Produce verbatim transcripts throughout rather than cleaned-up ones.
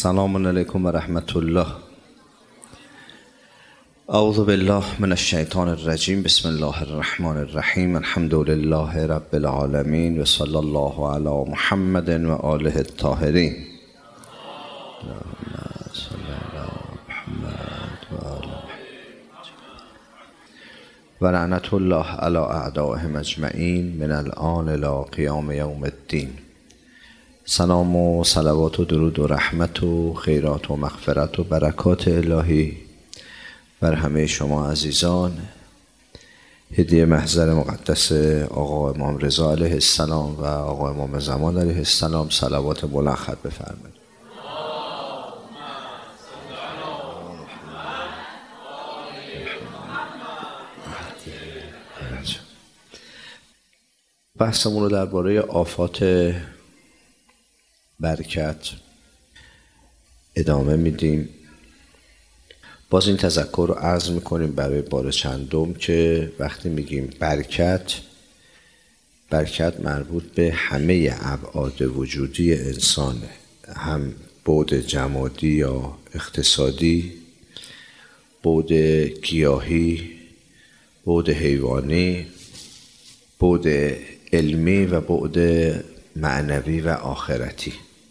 سلام علیکم و رحمت الله. اعوذ بالله من الشیطان الرجیم. بسم الله الرحمن الرحیم. الحمد لله رب العالمین و صلی الله علی محمد و آله الطاهرین. اللهم صل علی محمد و آله و لعنت الله علی اعدائهم اجمعین من الآن الی قیام یوم الدین. سلام و صلوات و درود و رحمت و خیرات و مغفرت و برکات الهی بر همه شما عزیزان. هدیه محضر مقدس آقا امام رضا علیه السلام و آقا امام زمان علیه السلام صلوات بلند خط بفرمایید. بحثمون رو درباره آفات برکت ادامه میدیم. باز این تذکر رو عرض میکنیم برای بار چندم که وقتی میگیم برکت، برکت مربوط به همه ابعاد وجودی انسانه، هم بعد جمادی یا اقتصادی، بعد گیاهی، بعد حیوانی، بعد علمی و بعد معنوی و آخرتی.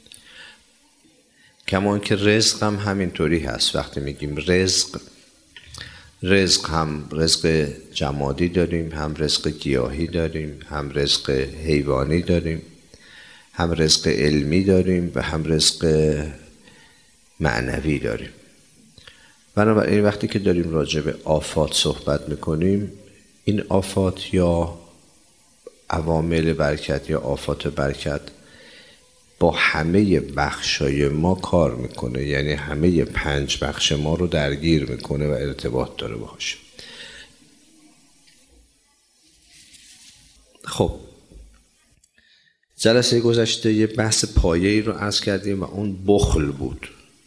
کمان که رزق هم همینطوری هست. وقتی میگیم رزق، رزق هم رزق جمادی داریم، هم رزق گیاهی داریم، هم رزق حیوانی داریم، هم رزق علمی داریم و هم رزق معنوی داریم. بنابراین وقتی که داریم راجع به آفات صحبت میکنیم، این آفات یا عوامل برکت یا آفات برکت با همه بخشای ما کار میکنه، یعنی همه پنج بخش ما رو درگیر میکنه و ارتباط داره باهاش. خب جلسه گذشته یه بحث پایه‌ای رو عرض کردیم و اون بخل بود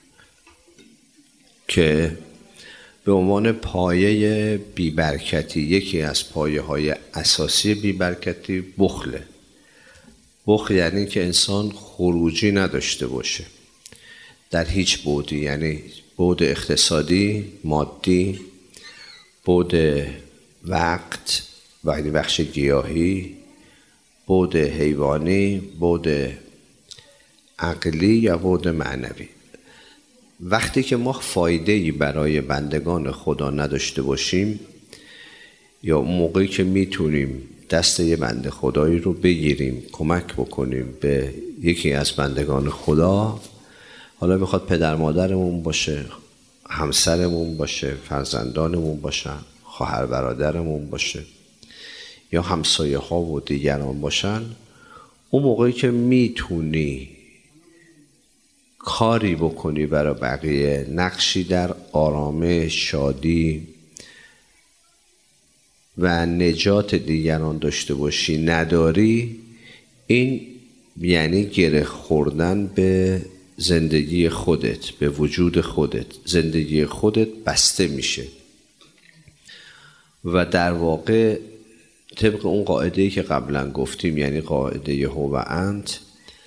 که به عنوان پایه بیبرکتی، یکی از پایه های اساسی بیبرکتی بخله. بخل یعنی که انسان خروجی نداشته باشه در هیچ بعدی، یعنی بعد اقتصادی، مادی، بعد وقت و بخش گیاهی، بعد حیوانی، بعد عقلی یا بعد معنوی. وقتی که ما فایده‌ای برای بندگان خدا نداشته باشیم، یا موقعی که میتونیم دست یه بنده خدایی رو بگیریم کمک بکنیم به یکی از بندگان خدا، حالا بخواد پدر مادرمون باشه، همسرمون باشه، فرزندانمون باشن، خواهر برادرمون باشه یا همسایه ها و دیگران باشن، اون موقعی که میتونی کاری بکنی برای بقیه، نقشی در آرامش، شادی و نجات دیگران داشته باشی نداری، این یعنی گره خوردن به زندگی خودت، به وجود خودت. زندگی خودت بسته میشه و در واقع طبق اون قاعده‌ای که قبلا گفتیم، یعنی قاعده هو و انت،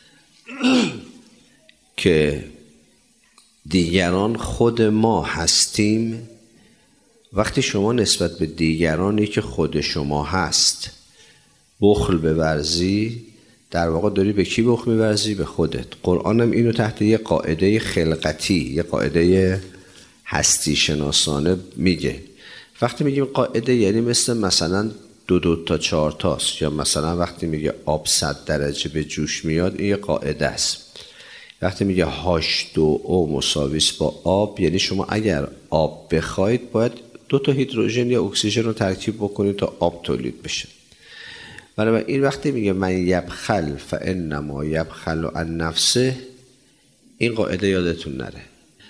که دیگران خود ما هستیم. وقتی شما نسبت به دیگرانی که خود شما هست بخل بورزی، در واقع داری به کی بخل می‌ورزی؟ به خودت. قرآن هم اینو تحت یه قاعده خلقتی، یه قاعده هستی شناسانه میگه. وقتی میگیم قاعده یعنی مثل مثلا دو دو تا چهار تاست، یا مثلا وقتی میگه آب صد درجه به جوش میاد، این یه قاعده است. وقتی میگه هاش دو او مساویس با آب، یعنی شما اگر آب بخواید باید دو تا هیدروژن یا اکسیژن رو ترکیب بکنید تا آب تولید بشه. بنابراین این وقتی میگه من یبخل فانما یبخل عن نفسه، این قاعده یادتون نره.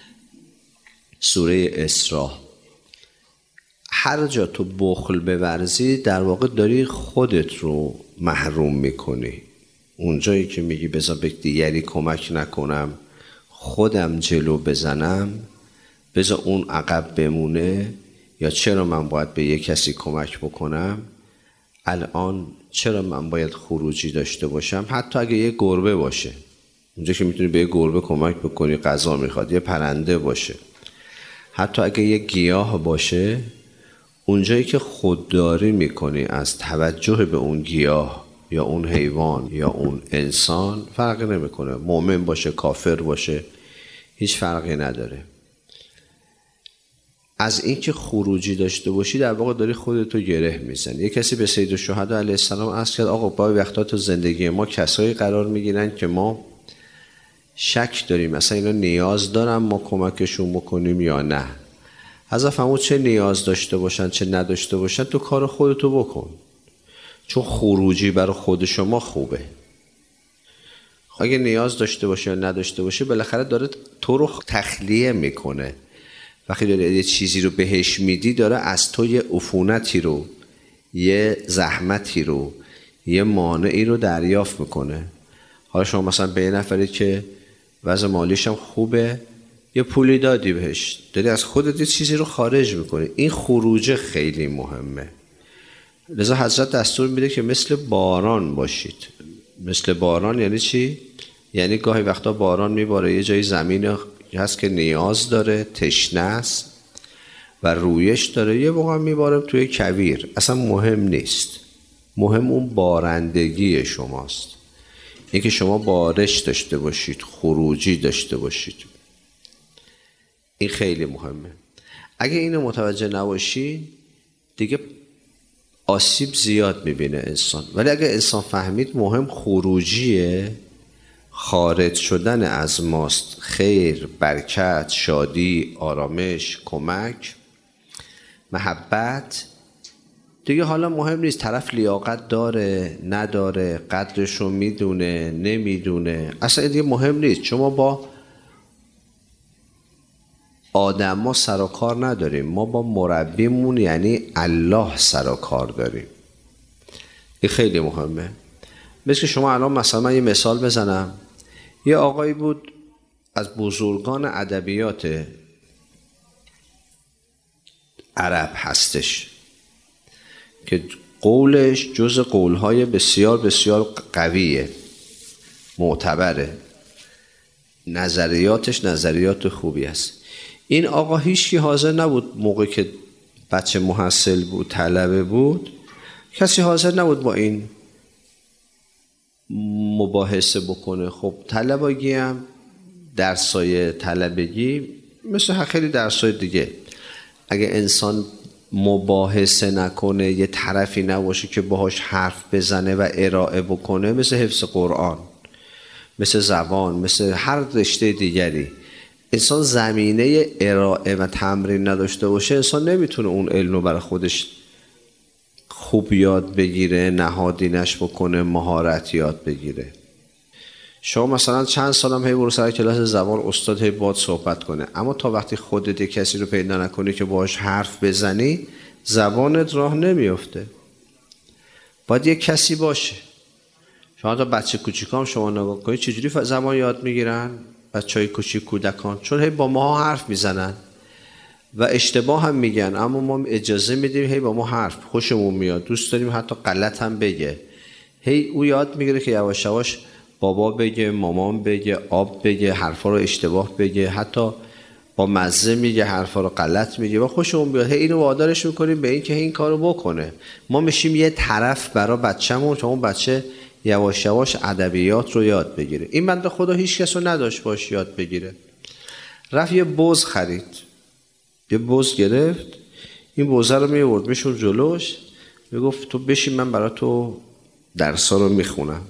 سوره اسراء، هر جا تو بخل بورزی در واقع داری خودت رو محروم میکنی. اونجایی که میگی بذار به دیگری کمک نکنم، خودم جلو بزنم، بذار اون عقب بمونه، یا چرا من باید به یک کسی کمک بکنم، الان چرا من باید خروجی داشته باشم، حتی اگه یه گربه باشه، اونجا که میتونی به یه گربه کمک بکنی غذا میخواد، یه پرنده باشه، حتی اگه یه گیاه باشه، اونجایی که خودداری میکنی از توجه به اون گیاه یا اون حیوان یا اون انسان، فرقی نمیکنه، مؤمن باشه کافر باشه، هیچ فرقی نداره. از اینکه خروجی داشته باشی در واقع داری خودتو گره میزنی. یک کسی به سید الشهدا علیه السلام عرض کرد آقا با وقتا تو زندگی ما کسایی قرار میگیرن که ما شک داریم مثلا اینا نیاز دارن ما کمکشون بکنیم یا نه. حضرت فرمود چه نیاز داشته باشن چه نداشته باشن تو کار خودتو بکن، چون خروجی برای خود شما خوبه. اگه نیاز داشته باشه یا نداشته باشه بالاخره داره تو رو تخلیه میکنه. وقتی داره یه چیزی رو بهش میدی داره از تو یه عفونتی رو، یه زحمتی رو، یه مانعی رو دریافت میکنه. حالا شما مثلا به یه نفری که وضع مالیش هم خوبه یه پولی دادی بهش، داری از خودت یه چیزی رو خارج میکنی. این خروج خیلی مهمه. لذا حضرت دستور میده که مثل باران باشید. مثل باران یعنی چی؟ یعنی گاهی وقتا باران میباره یه جای زمین هست که نیاز داره، تشنه است و رویش داره، یه موقع میباره توی کویر، اصلا مهم نیست، مهم اون بارندگی شماست، اینکه شما بارش داشته باشید، خروجی داشته باشید. این خیلی مهمه. اگه اینو متوجه نباشی دیگه آسیب زیاد میبینه انسان. ولی اگه انسان فهمید مهم خروجیه، خارج شدن از ماست، خیر، برکت، شادی، آرامش، کمک، محبت، دیگه حالا مهم نیست طرف لیاقت داره نداره، قدرشو میدونه نمیدونه، اصلا دیگه مهم نیست. چون ما با آدم ما سر و کار نداریم، ما با مربیمون یعنی الله سر و کار داریم. این خیلی مهمه. مثل که شما الان مثلا من یه مثال بزنم، یه آقایی بود از بزرگان ادبیات عرب هستش که قولش جز قولهای بسیار بسیار قویه، معتبره، نظریاتش نظریات خوبی است. این آقا هیچ کی حاضر نبود موقع که بچه محصل بود، طلبه بود، کسی حاضر نبود با این مباحثه بکنه. خب طلبگی هم درسای طلبگی مثل خیلی درسای دیگه، اگه انسان مباحثه نکنه، یه طرفی نباشه که باهاش حرف بزنه و ارائه بکنه، مثل حفظ قرآن، مثل زبان، مثل هر رشته دیگری، انسان زمینه ارائه و تمرین نداشته باشه انسان نمیتونه اون علم رو برای خودش خوب یاد بگیره، نهادینش بکنه، مهارت یاد بگیره. شما مثلا چند سالم هی برو سر کلاس زبان، استاد هی باهات صحبت کنه، اما تا وقتی خودت کسی رو پیدا نکنی که باهاش حرف بزنی زبانت راه نمیفته. باید یک کسی باشه. شما تا بچه کوچیکام شما نگاه کنید چجوری زبان یاد میگیرن بچهای کوچیک، کودکان، چون هی با ما حرف میزنن و اشتباه هم میگن، اما ما اجازه میدیم هی با ما حرف، خوشمون میاد، دوست داریم حتی غلط هم بگه. هی او یاد میگیره که یواش یواش بابا بگه، مامان بگه، آب بگه، حرفا رو اشتباه بگه، حتی با مزه میگه، حرفا رو غلط میگه و خوشمون بیاد. هی اینو وادارش میکنیم به این که این کارو بکنه. ما میشیم یه طرف برای بچه‌مون تا اون بچه یواش یواش ادبیات رو یاد بگیره. این بنده خدا هیچ کس رو نداشت باش یاد بگیره. رفت یه بز خرید، یه بز گرفت، این بزه رو میورد میشون جلوش، میگفت تو بشین من برای تو درسا رو میخونم.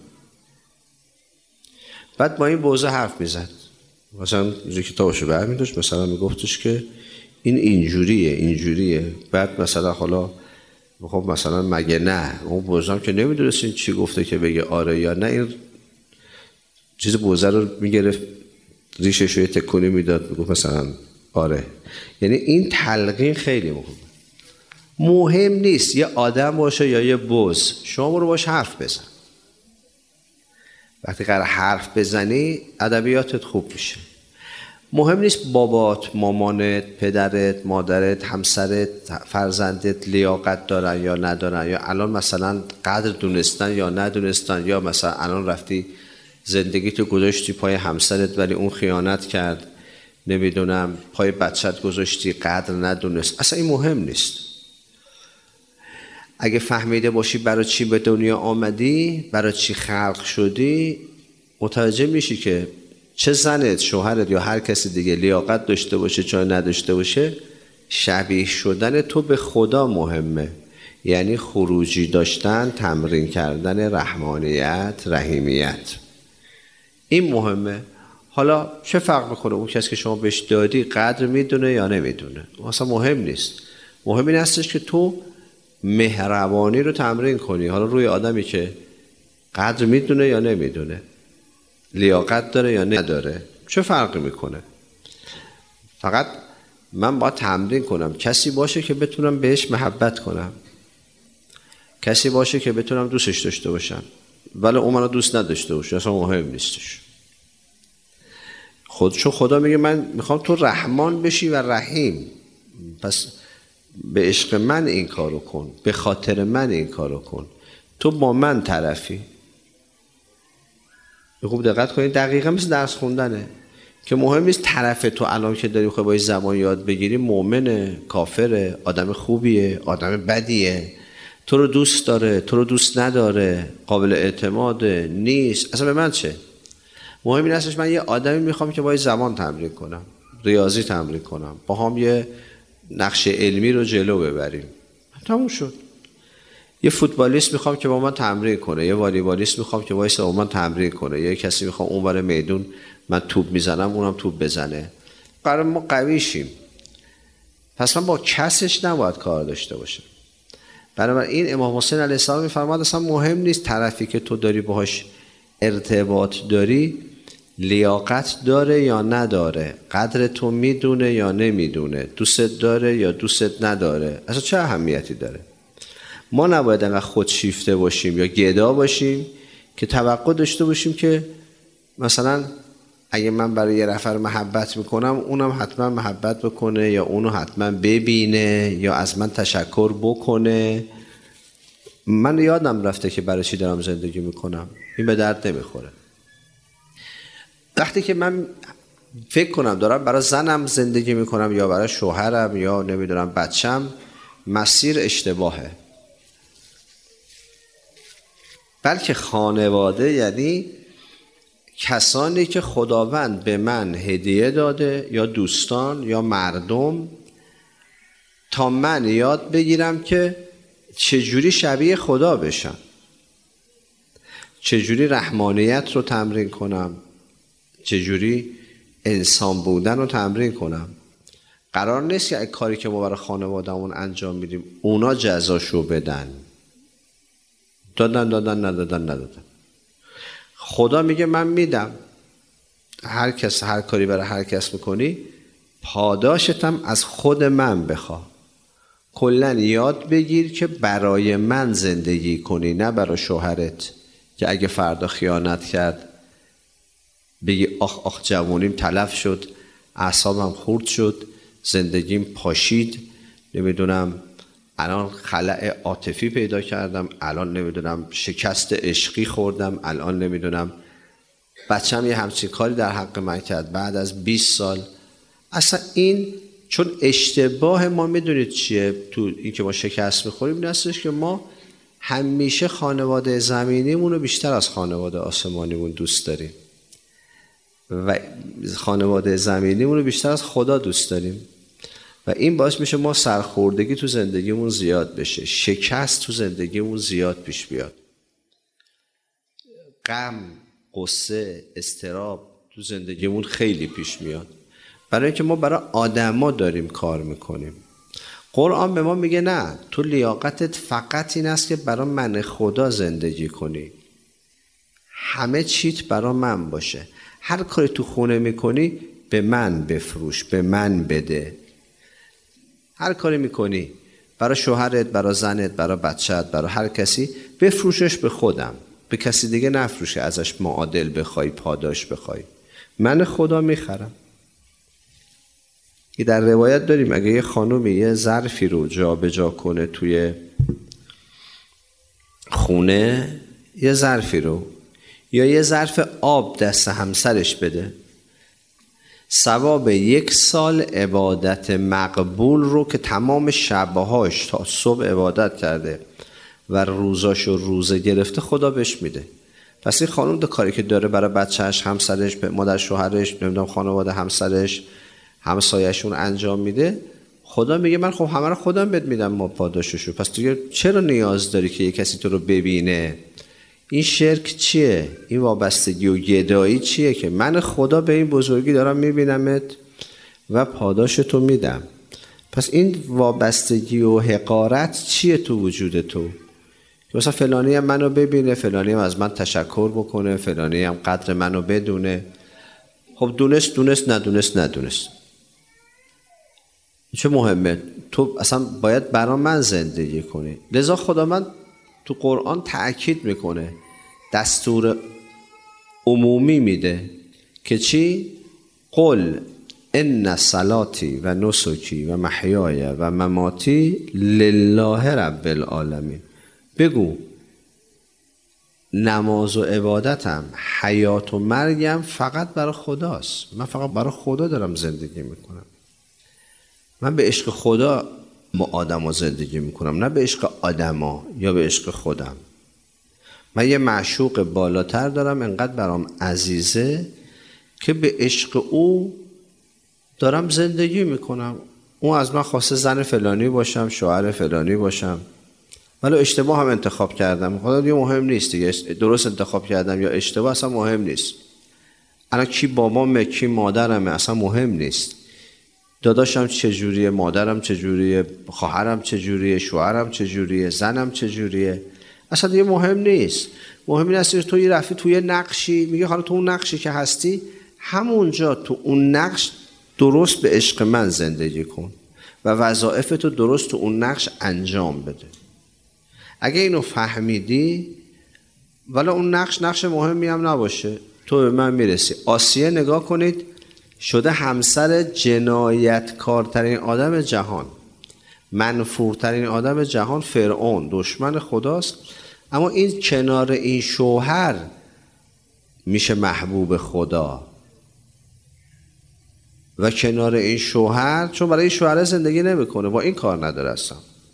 بعد با این بزه حرف میزد، مثلا یه کتابشو برمی‌داشت، مثلا میگفتش که این اینجوریه اینجوریه، بعد مثلا حالا خب مثلا مگه نه، اون بزرگم که نمیدونست این چی گفته که بگه آره یا نه، این چیز بزرگ رو میگرفت ریشش رو یه تکونی میداد میگفت مثلا آره. یعنی این تلقین خیلی مهمه. مهم نیست یه آدم باشه یا یه بز، شما برو باش حرف بزن. وقتی قرار حرف بزنی ادبیاتت خوب میشه. مهم نیست بابات، مامانت، پدرت، مادرت، همسرت، فرزندت لیاقت دارن یا ندارن، یا الان مثلا قدر دونستن یا ندونستن، یا مثلا الان رفتی زندگی تو گذاشتی پای همسرت ولی اون خیانت کرد، نمیدونم پای بچت گذاشتی قدر ندونست، اصلا این مهم نیست. اگه فهمیده باشی برای چی به دنیا آمدی، برای چی خلق شدی، متوجه میشی که چه زنت، شوهرت یا هر کسی دیگه لیاقت داشته باشه چه نداشته باشه، شبیه شدن تو به خدا مهمه. یعنی خروجی داشتن، تمرین کردن رحمانیت، رحیمیت، این مهمه. حالا چه فرق میکنه اون کسی که شما بهش دادی قدر میدونه یا نمیدونه، اصلا مهم نیست. مهم این هستش که تو مهربانی رو تمرین کنی. حالا روی آدمی که قدر میدونه یا نمیدونه، لیاقت داره یا نداره، چه فرقی میکنه؟ فقط من باید تمرین کنم کسی باشه که بتونم بهش محبت کنم، کسی باشه که بتونم دوستش داشته باشم، ولی اون منو دوست نداشته باشه، اصلا مهم نیستش. خود چون خدا میگه من میخوام تو رحمان بشی و رحیم، پس به عشق من این کارو کن، به خاطر من این کارو کن، تو با من طرفی. خوب دقت کنید، دقیقا مثل درس خوندنه که مهم نیست طرف تو الان که داری میخوای باید زبان یاد بگیری مؤمنه، کافره، آدم خوبیه، آدم بدیه، تو رو دوست داره، تو رو دوست نداره، قابل اعتماده، نیست، اصلا به من چه؟ مهم این هستش من یه آدمی میخوام که باید زبان تمرین کنم، ریاضی تمرین کنم، با هم یه نقش علمی رو جلو ببریم، تموم شد. یه فوتبالیست میخوام که با من تمرین کنه، یه والیبالیست میخوام که وایسه با من تمرین کنه، یه کسی میخوام اونور میدون من توپ میزنم اونم توپ بزنه، قرار ما قوی شیم. پس من با کسش نباید کار داشته باشم. بنابراین امام حسین علیه السلام میفرماد اصلا مهم نیست طرفی که تو داری باهاش ارتباط داری لیاقت داره یا نداره، قدر تو میدونه یا نمیدونه، دوستت داره یا دوستت نداره، اصلا چه اهمیتی داره؟ ما نباید انقدر خودشیفته باشیم یا گدا باشیم که توقع داشته باشیم که مثلا اگه من برای یه نفر محبت میکنم اونم حتما محبت بکنه یا اونو حتما ببینه یا از من تشکر بکنه. من یادم رفته که برای چی دارم زندگی میکنم، این به درد نمیخوره. وقتی که من فکر کنم دارم برای زنم زندگی میکنم یا برای شوهرم یا نمیدونم بچم، مسیر اشتباهه. بلکه خانواده یعنی کسانی که خداوند به من هدیه داده یا دوستان یا مردم، تا من یاد بگیرم که چجوری شبیه خدا بشم، چجوری رحمانیت رو تمرین کنم، چجوری انسان بودن رو تمرین کنم. قرار نیست که کاری که ما برای خانواده‌مون انجام میدیم اونا جزاشو بدن، دادن دادن ندادن ندادن. خدا میگه من میدم، هر کس هر کاری برای هر کس میکنی پاداشتم از خود من بخوا. کلن یاد بگیر که برای من زندگی کنی، نه برای شوهرت که اگه فردا خیانت کرد بگی آخ آخ جوانیم تلف شد، اعصابم خورد شد، زندگیم پاشید، نمیدونم الان خلأ عاطفی پیدا کردم، الان نمیدونم شکست عشقی خوردم، الان نمیدونم بچم یه همچین کاری در حق من کرد بعد از بیست سال. اصلا این چون اشتباه ما میدونید چیه تو این که ما شکست میخوریم، این هستش که ما همیشه خانواده زمینیمون رو بیشتر از خانواده آسمانیمون دوست داریم و خانواده زمینیمون رو بیشتر از خدا دوست داریم و این باعث میشه ما سرخوردگی تو زندگیمون زیاد بشه، شکست تو زندگیمون زیاد پیش بیاد، غم، غصه، اضطراب تو زندگیمون خیلی پیش میاد، برای اینکه ما برای آدما داریم کار میکنیم. قرآن به ما میگه نه، تو لیاقتت فقط این است که برای من خدا زندگی کنی، همه چیت برای من باشه، هر کاری تو خونه میکنی به من بفروش، به من بده. هر کاری میکنی برای شوهرت، برای زنت، برای بچت، برای هر کسی، بفروشش به خودم، به کسی دیگه نفروش که ازش معادل بخوای، پاداش بخوای، من خدا میخرم. که در روایت داریم اگه یه خانومی یه ظرفی رو جا به جا کنه توی خونه، یه ظرفی رو یا یه ظرف آب دست همسرش بده، ثواب یک سال عبادت مقبول رو که تمام شبهاش تا صبح عبادت کرده و روزاش رو روزه گرفته خدا بهش میده. پس این خانم دو کاری که داره برای بچهش، همسرش، مادر شوهرش، نمیدونم خانواده همسرش، همسایه‌شون انجام میده، خدا میگه من خب همه رو خودم بهت میدم ما پاداششو. پس تو چرا نیاز داری که یه کسی تو رو ببینه؟ این شرک چیه؟ این وابستگی و گدایی چیه که من خدا به این بزرگی دارم میبینمت و پاداشتو میدم؟ پس این وابستگی و حقارت چیه تو وجود تو؟ مثلا فلانی هم منو ببینه، فلانی هم از من تشکر بکنه، فلانی هم قدر منو بدونه. خب دونست دونست ندونست ندونست، چه مهمه؟ تو اصلا باید برا من زندگی کنی. لذا خدا من تو قرآن تأکید میکنه، دستور عمومی میده که چی؟ قل ان صلاتی و نسکی و محیای و مماتی لله رب العالمین. بگو نماز و عبادتم، حیات و مرگم فقط برای خداست. من فقط برای خدا دارم زندگی میکنم. من به عشق خدا با آدم ها زندگی میکنم، نه به عشق آدم ها یا به عشق خودم. من یه معشوق بالاتر دارم، انقدر برام عزیزه که به عشق او دارم زندگی میکنم. اون از من خواسته زن فلانی باشم، شوهر فلانی باشم، ولی اشتباه هم انتخاب کردم، خدا دیگه مهم نیست دیگه، درست انتخاب کردم یا اشتباه اصلا مهم نیست. الان کی بابامه کی مادرمه اصلا مهم نیست. داداشم چجوریه، مادرم چجوریه، خواهرم چجوریه، شوهرم چجوریه، زنم چجوریه، اصلا دیگه مهم نیست. مهم این است که تو یه رفتی توی نقشی، میگه حالا تو اون نقشی که هستی همونجا تو اون نقش درست به عشق من زندگی کن و وظایفتو درست تو اون نقش انجام بده. اگه اینو فهمیدی، ولی اون نقش نقش مهمی هم نباشه، تو به من میرسی. آسیه نگاه کنید، شده همسر جنایتکارترین آدم جهان، منفورترین آدم جهان، فرعون، دشمن خداست، اما این کنار این شوهر میشه محبوب خدا و کنار این شوهر، چون برای این شوهر زندگی نمیکنه، با این کار نداره اصلا،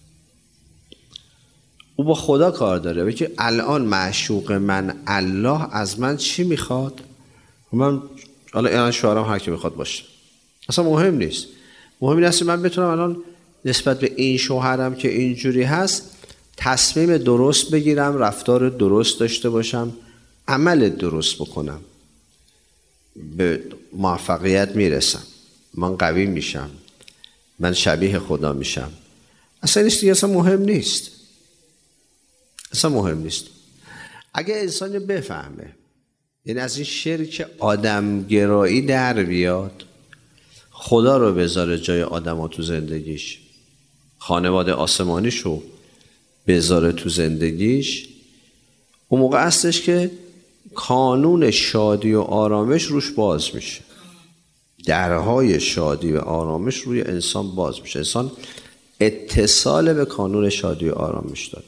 او با خدا کار داره. بگه الان معشوق من الله از من چی میخواد؟ من حالا الان شوهرم هر کی میخواد باشه، اصلا مهم نیست. مهم این است من بتونم الان نسبت به این شوهرم که اینجوری هست تصمیم درست بگیرم، رفتار درست داشته باشم، عمل درست بکنم، به موفقیت میرسم، من قوی میشم، من شبیه خدا میشم. اصلا این دیگه اصلا مهم نیست، اصلا مهم نیست. اگه انسان بفهمه، یعنی از این شرک آدمگرایی در بیاد، خدا رو بذاره جای آدم ها تو زندگیش، خانواده آسمانیشو بذاره تو زندگیش، اون موقع هستش که کانون شادی و آرامش روش باز میشه، درهای شادی و آرامش روی انسان باز میشه. انسان اتصال به کانون شادی و آرامش داره.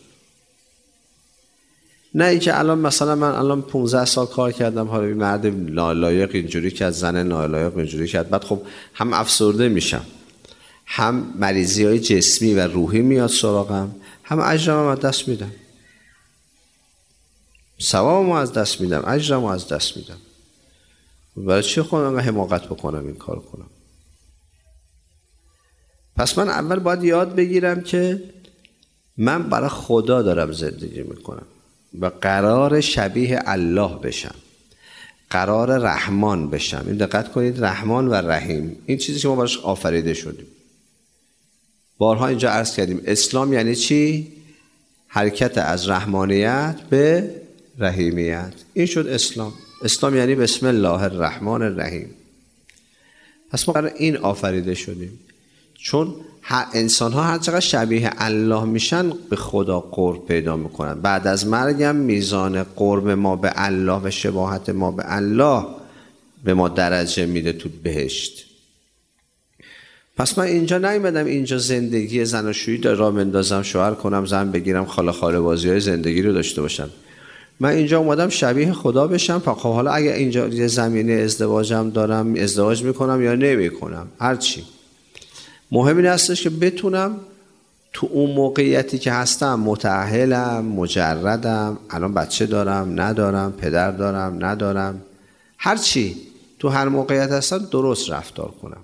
نه اینکه الان مثلا من الان پانزده سال کار کردم، حالا این مرد نالایق اینجوری کرد، زن نالایق اینجوری کرد، بعد خب هم افسرده میشم، هم مریضی های جسمی و روحی میاد سراغم، هم اجرم از دست میدم، ثوابم از دست میدم، اجرم از دست میدم. برای چی خودم حماقت بکنم این کار کنم؟ پس من اول باید یاد بگیرم که من برای خدا دارم زندگی میکنم و قرار شبیه الله بشم، قرار رحمان بشم. این دقت کنید، رحمان و رحیم، این چیزی که ما براش آفریده شدیم. بارها اینجا عرض کردیم اسلام یعنی چی؟ حرکت از رحمانیت به رحیمیت. این شد اسلام. اسلام یعنی بسم الله الرحمن الرحیم. پس ما برای این آفریده شدیم، چون انسان ها هر چقدر شبیه الله میشن به خدا قرب پیدا میکنن. بعد از مرگم میزان قرب ما به الله و شباهت ما به الله به ما درجه میده تو بهشت. پس من اینجا نیومدم اینجا زندگی زناشویی را مندازم، شوهر کنم، زن بگیرم، خاله خاله بازی های زندگی رو داشته باشم. من اینجا اومدم شبیه خدا بشم، خب حالا اگه اینجا یه زمینه ازدواجم دارم، ازدواج میکنم یا نمیکنم، هرچی، مهم این هستش که بتونم تو اون موقعیتی که هستم، متأهلم، مجردم، الان بچه دارم ندارم، پدر دارم ندارم، هرچی تو هر موقعیت هستم درست رفتار کنم.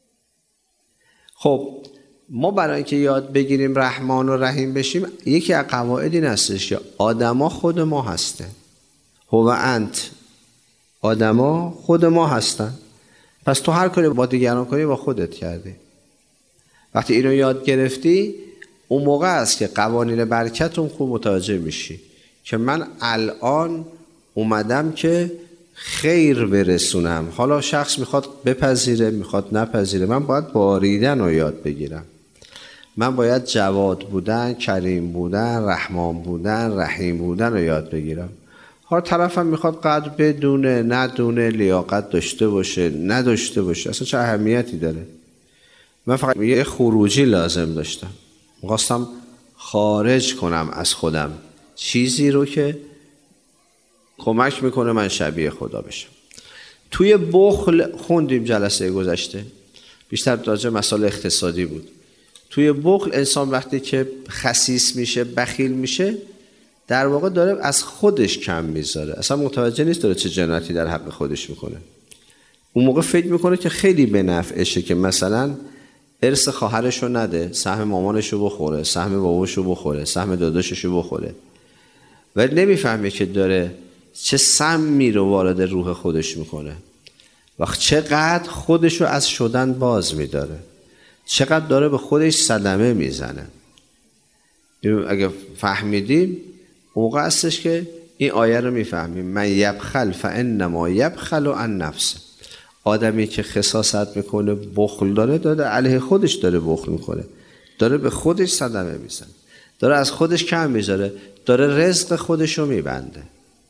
خب ما برای اینکه یاد بگیریم رحمان و رحیم بشیم، یکی از قواعد این هستش که آدما خود ما هستن. هو انت، آدما خود ما هستن. پس تو هر کاری با دیگران کنی با خودت کردی. وقتی اینو یاد گرفتی، اون موقع است که قوانین برکتون خوب متوجه میشی که من الان اومدم که خیر برسونم. حالا شخص میخواد بپذیره، میخواد نپذیره، من باید باریدن رو یاد بگیرم. من باید جواد بودن، کریم بودن، رحمان بودن، رحیم بودن رو یاد بگیرم. هر طرفم میخواد قدر بدونه، ندونه، لیاقت داشته باشه، نداشته باشه، اصلا چه اهمیتی داره؟ من فقط یه خروجی لازم داشتم، میخواستم خارج کنم از خودم چیزی رو که کمک میکنه من شبیه خدا بشم. توی بخل خوندیم جلسه گذشته، بیشتر راجع مسائل اقتصادی بود. توی بخل انسان وقتی که خسیس میشه، بخیل میشه، در واقع داره از خودش کم میذاره، اصلا متوجه نیست داره چه جنایتی در حق خودش میکنه. اون موقع فکر میکنه که خیلی به نفعشه که مثلا ارث خواهرشو نده، سهم مامانشو بخوره، سهم باباشو بخوره، سهم داداششو بخوره، ولی نمیفهمه که داره چه سمی رو وارد روح خودش میکنه و چقدر خودشو از شدن باز میداره، چقدر داره به خودش صدمه میزنه. اگه فهمیدیم موقع هستش که این آیه رو میفهمیم. من یبخل فانما یبخل عن نفسه. آدمی که خساست میکنه، بخل داره، داره علیه خودش داره بخل میکنه، داره به خودش صدمه میزنه، داره از خودش کم میذاره، داره رزق خودش رو میبنده.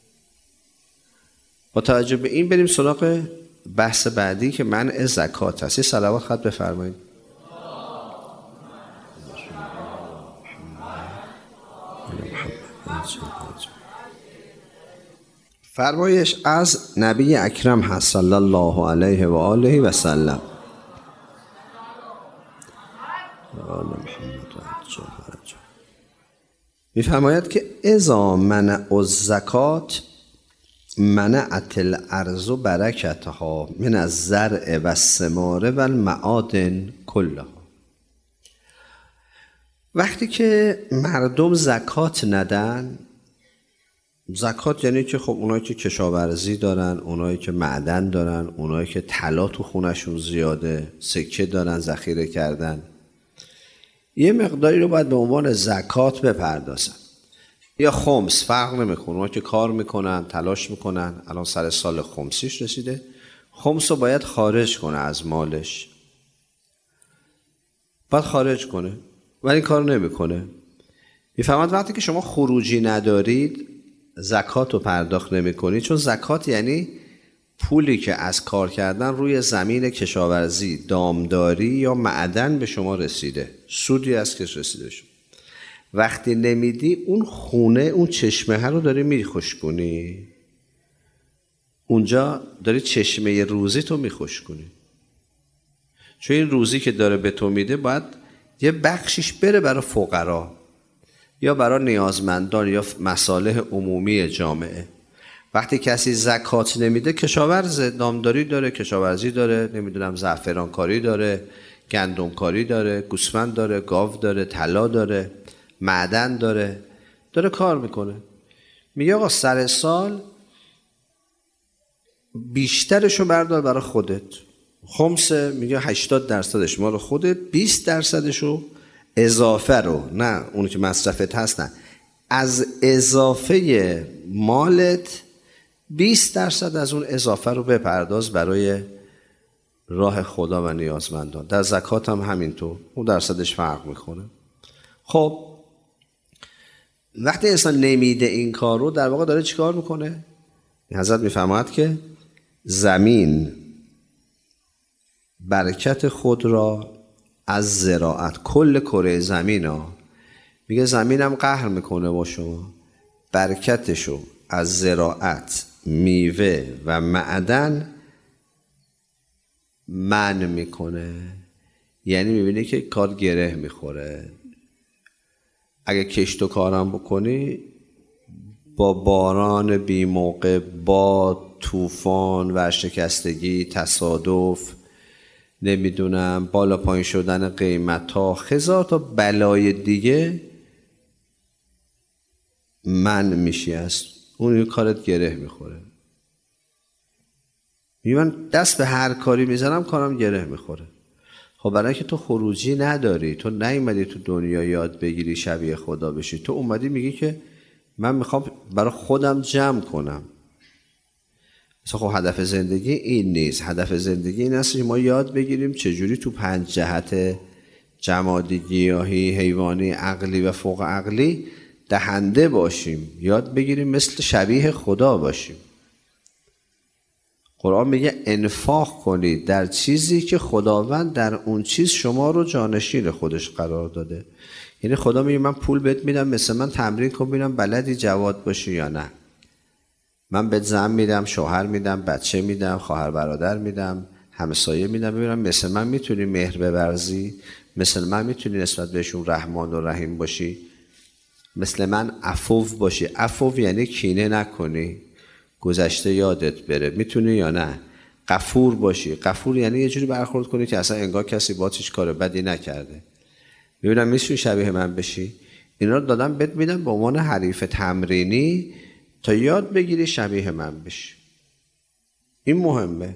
با توجه به این بریم سراغ بحث بعدی که منع زکات هست. صلوات خط بفرمایید. فرمایش از نبی اکرم هست صلی الله علیه و آله و سلم. میفرماید که اذا منع الزکات منعت الارض برکتها من الزرع و الثمار و المعادن کلها. وقتی که مردم زکات ندن، زکات یعنی که خب اونایی که کشاورزی دارن، اونایی که معدن دارن، اونایی که طلا تو خونشون زیاده، سکه دارن ذخیره کردن، یه مقداری رو باید به عنوان زکات بپردازن یا خمس، فرق نمیکنه. اونایی که کار میکنن، تلاش میکنن، الان سر سال خمسیش رسیده، خمس رو باید خارج کنه از مالش، باید خارج کنه، ولی این کار نمیکنه. میفهمد وقتی که شما خروجی ندارید، زکات رو پرداخت نمی کنید، چون زکات یعنی پولی که از کار کردن روی زمین کشاورزی، دامداری یا معدن به شما رسیده، سودی از که رسیده شما. وقتی نمیدی، اون خونه، اون چشمه ها رو داری میخشکونی، اونجا داری چشمه روزی تو میخشکونی، چون این روزی که داره به تو میده باید یه بخشش بره برای فقرا یا برای نیازمندان یا مصالح عمومی جامعه. وقتی کسی زکات نمیده، کشاورز دامداری داره، کشاورزی داره، نمیدونم زعفران کاری داره، گندم کاری داره، گوسفند داره، گاو داره، طلا داره، معدن داره، داره کار میکنه. میگه آقا سر سال بیشترشو بردار برای خودت. خمسه میگه هشتاد درصدش مال خودت، بیست درصدشو اضافه رو، نه اونی که مصرفت هست، نه، از اضافه مالت بیست درصد از اون اضافه رو بپرداز برای راه خدا و نیازمندان. در زکات هم همینطور، اون درصدش فرق میکنه. خب وقتی انسان نمیده این کار رو، در واقع داره چیکار میکنه؟ حضرت میفرماید که زمین برکت خود را از زراعت، کل کره زمین ها، میگه زمینم قهر میکنه با شما، برکتشو از زراعت، میوه و معدن منع میکنه. یعنی میبینی که کار گره میخوره. اگه کشت و کارم بکنی با باران بی موقع، با طوفان، ورشکستگی، تصادف، نمیدونم بالا پایین شدن قیمت ها، هزار تا بلای دیگه منع میشی از اون کارت گره میخوره. من دست به هر کاری میزنم کارم گره میخوره. خب برای که تو خروجی نداری، تو نیومدی تو دنیا یاد بگیری شبیه خدا بشی، تو اومدی میگی که من میخوام برای خودم جمع کنم. مثلا خب هدف زندگی این نیست. هدف زندگی این است که ما یاد بگیریم چجوری تو پنج جهت جمادی، گیاهی، حیوانی، عقلی و فوق عقلی دهنده باشیم. یاد بگیریم مثل شبیه خدا باشیم. قرآن میگه انفاق کنید در چیزی که خداوند در اون چیز شما رو جانشین خودش قرار داده. یعنی خدا میگه من پول بهت میدم، مثل من تمرین کن ببینم بلدی جواد باشی یا نه. من بهت زن میدم، شوهر میدم، بچه میدم، خواهر برادر میدم، همسایه میدم، ببینم مثل من میتونی مهر بورزی، مثل من میتونی نسبت بهشون رحمان و رحیم باشی، مثل من عفو باشی. عفو یعنی کینه نکنی، گذشته یادت بره، میتونی یا نه. غفور باشی. غفور یعنی یه جوری برخورد کنی که اصلا انگار کسی با هیچ کار بدی نکرده. ببینم میتونی شبیه من بشی. اینا رو دادم بهت میدم به عنوان حریف تمرینی تا یاد بگیری شبیه من بشی. این مهمه.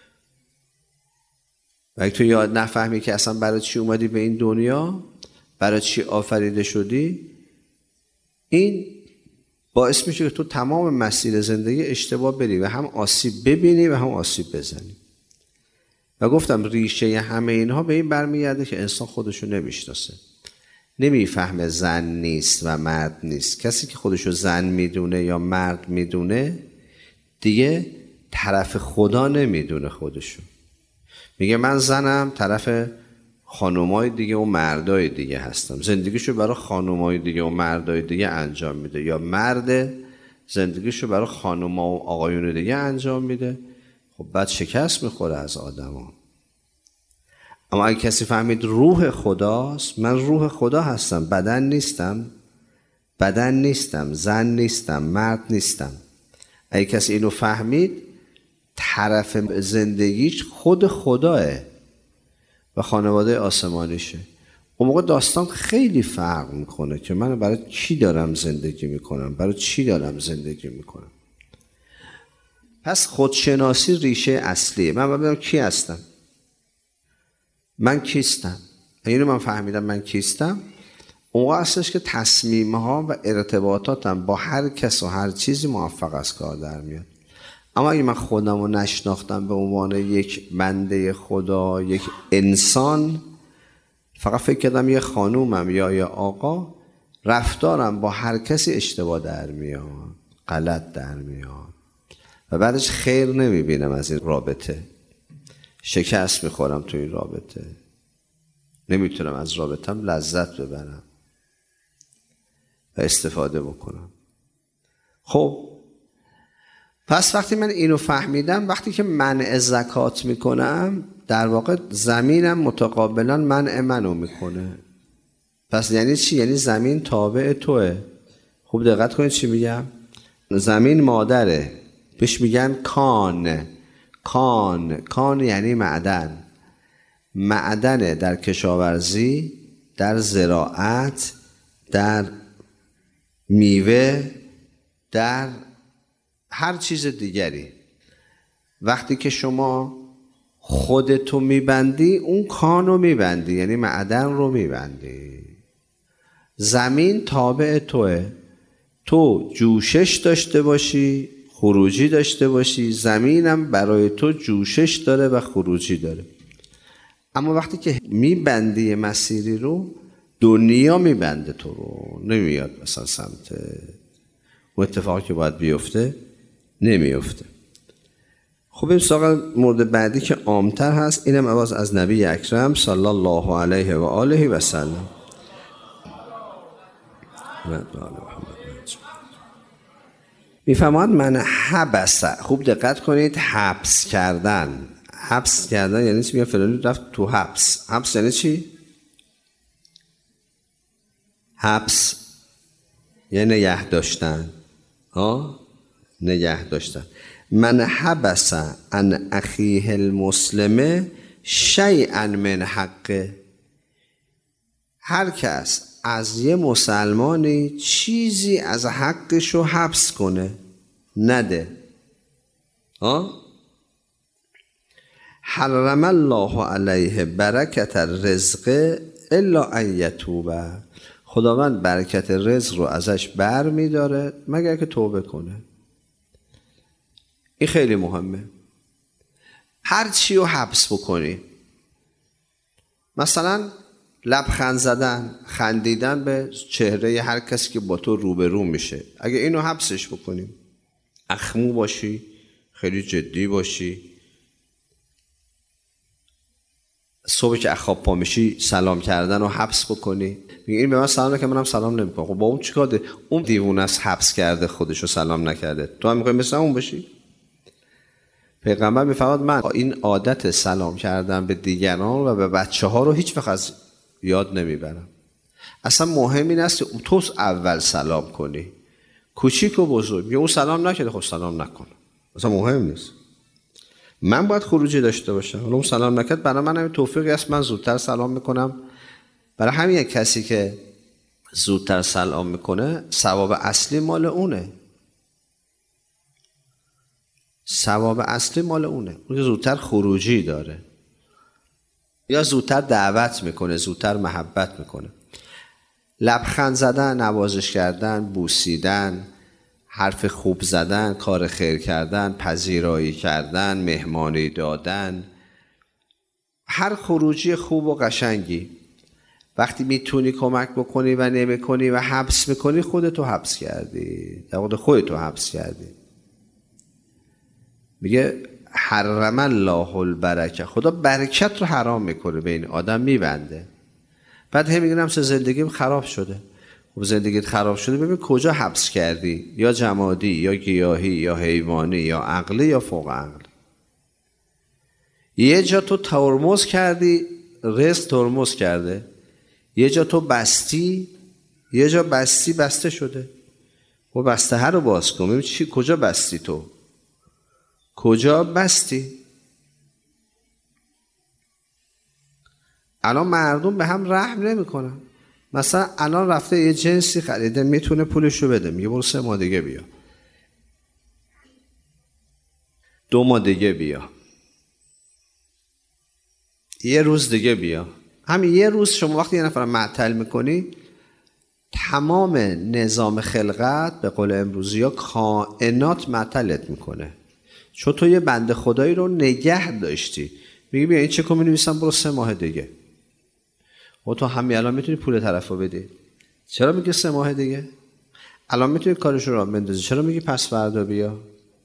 و اگه تو یاد نفهمی که اصلا برای چی اومدی به این دنیا، برای چی آفریده شدی، این باعث میشه که تو تمام مسیر زندگی اشتباه بری و هم آسیب ببینی و هم آسیب بزنی. و گفتم ریشه همه اینها به این برمیگرده که انسان خودشو نمیشناسه، نمیفهمه زن نیست و مرد نیست. کسی که خودشو زن میدونه یا مرد میدونه دیگه طرف خدا نمیدونه خودشو. میگه من زنم، طرف خانومای دیگه و مردای دیگه هستم، زندگیشو برای خانومای دیگه و مردای دیگه انجام میده. یا مرد زندگیشو برای خانوما و آقایون دیگه انجام میده. خب بعد شکست میخوره از آدما. اما اگه کسی فهمید روح خداست، من روح خدا هستم، بدن نیستم، بدن نیستم، زن نیستم، مرد نیستم. اگه کسی اینو فهمید، طرف زندگیش خود خداه و خانواده آسمانیشه. اون موقع داستان خیلی فرق میکنه که من برای چی دارم زندگی میکنم، برای چی دارم زندگی میکنم. پس خودشناسی ریشه اصلیه. من باید بدونم کی هستم، من کیستم. اینو من فهمیدم من کیستم، اون موقع هستش که تصمیم‌ها و ارتباطاتم با هر کس و هر چیزی موفق از کار در میاد. اما اگه من خودم رو نشناختم به عنوان یک بنده خدا، یک انسان، فقط فکر کردم یه خانومم یا یه آقا، رفتارم با هر کسی اشتباه در میاد، غلط در میاد و بعدش خیر نمیبینم از این رابطه. شکست میخورم تو این رابطه، نمیتونم از رابطم لذت ببرم و استفاده بکنم. خب پس وقتی من اینو فهمیدم، وقتی که منع زکات میکنم، در واقع زمینم متقابلا منع منو میکنه. پس یعنی چی؟ یعنی زمین تابع توه. خوب دقت کنید چی میگم. زمین مادره، بهش میگن کان. کان کان یعنی معدن. معدن در کشاورزی، در زراعت، در میوه، در هر چیز دیگری. وقتی که شما خودتو میبندی، اون کانو میبندی، یعنی معدن رو میبندی. زمین تابع توه. تو جوشش داشته باشی، خروجی داشته باشی، زمینم برای تو جوشش داره و خروجی داره. اما وقتی که میبندی مسیری رو، دنیا میبنده تو رو، نمیاد مثلا سمت اون اتفاقی که باید بیفته نمیفته. خب این سراغ مورد بعدی که عامتر هست، اینم آواز از نبی اکرم صلی الله علیه و آله و سلم. میفهمد من حبس. خوب دقت کنید، حبس کردن. حبس کردن یعنی چی؟ میگه فلانی رفت تو حبس. حبس یعنی چی؟ حبس یعنی نگه داشتن. ها؟ نگه داشتن. من حبس عن اخیه المسلم شیئا من حقه. هر کس از یه مسلمانی چیزی از حقشو حبس کنه، نده. ها؟ حرم الله علیه برکت الرزق الا ان یتوبه. خداوند برکت رزق رو ازش بر می داره مگر که توبه کنه. این خیلی مهمه. هر چی رو حبس بکنی، مثلا لبخند زدن، خندیدن به چهره هر کسی که با تو روبرو میشه، اگه اینو حبسش بکنیم، اخمو باشی، خیلی جدی باشی، صبح که اخواب پا میشی سلام کردن رو حبس بکنی، میگه این به من سلام نکنه منم سلام نمیکنم. خب با اون چیکار ده؟ اون دیوونه است، حبس کرده خودش رو، سلام نکرده. تو هم میخوای مثل اون بشی؟ پیغمبر میفرماد من این عادت سلام کردن به دیگران و به بچه ها رو هیچ وقت از یاد نمیبرم. اصلا مهم این است که تو اول سلام کنی، کوچیک و بزرگ. میگه اون سلام نکرده، خب سلام نکن، اصلا مهم نیست. من باید خروجی داشته باشم. اون سلام نکرد، برای من همین توفیقی است، من زودتر سلام میکنم. برای همین کسی که زودتر سلام میکنه ثواب اصلی مال اونه. ثواب اصلی مال اونه. اون که زودتر خروجی داره یا زودتر دعوت میکنه، زودتر محبت میکنه. لبخند زدن، نوازش کردن، بوسیدن، حرف خوب زدن، کار خیر کردن، پذیرایی کردن، مهمانی دادن، هر خروجی خوب و قشنگی. وقتی میتونی کمک بکنی و نمیکنی و حبس میکنی، خودتو حبس کردی، در واقع خودتو حبس کردی. میگه حرم الله البرکه، خدا برکت رو حرام میکنه، به این آدم میبنده. بعد هم میگم سه زندگیم خراب شده. خب زندگیت خراب شده، ببین کجا حبس کردی، یا جمادی یا گیاهی یا حیوانی یا عقلی یا فوق عقل. یه جا تو ترمز کردی، رزق ترمز کرده. یه جا تو بستی، یه جا بستی بسته شده. و بسته هر رو باز کن، ببین چی کجا بستی، تو کجا بستی. الان مردم به هم رحم نمی کنن. مثلا الان رفته یه جنسی خریده، میتونه پولشو بده، میگه برو سه ماه دیگه بیا، دو ماه دیگه بیا، یه روز دیگه بیا. همین یه روز شما وقتی یه نفر معطل میکنی، تمام نظام خلقت به قول امروزی ها کائنات معطلت میکنه. چون تو یه بنده خدایی رو نگه داشتی، میگی بیا این چک رو مینویسم برو سه ماه دیگه. و تو همین الان میتونی پول طرف رو بدی، چرا میگی سه ماه دیگه؟ الان میتونی کارش رو راه بندازی، چرا میگی پس فردا بیا؟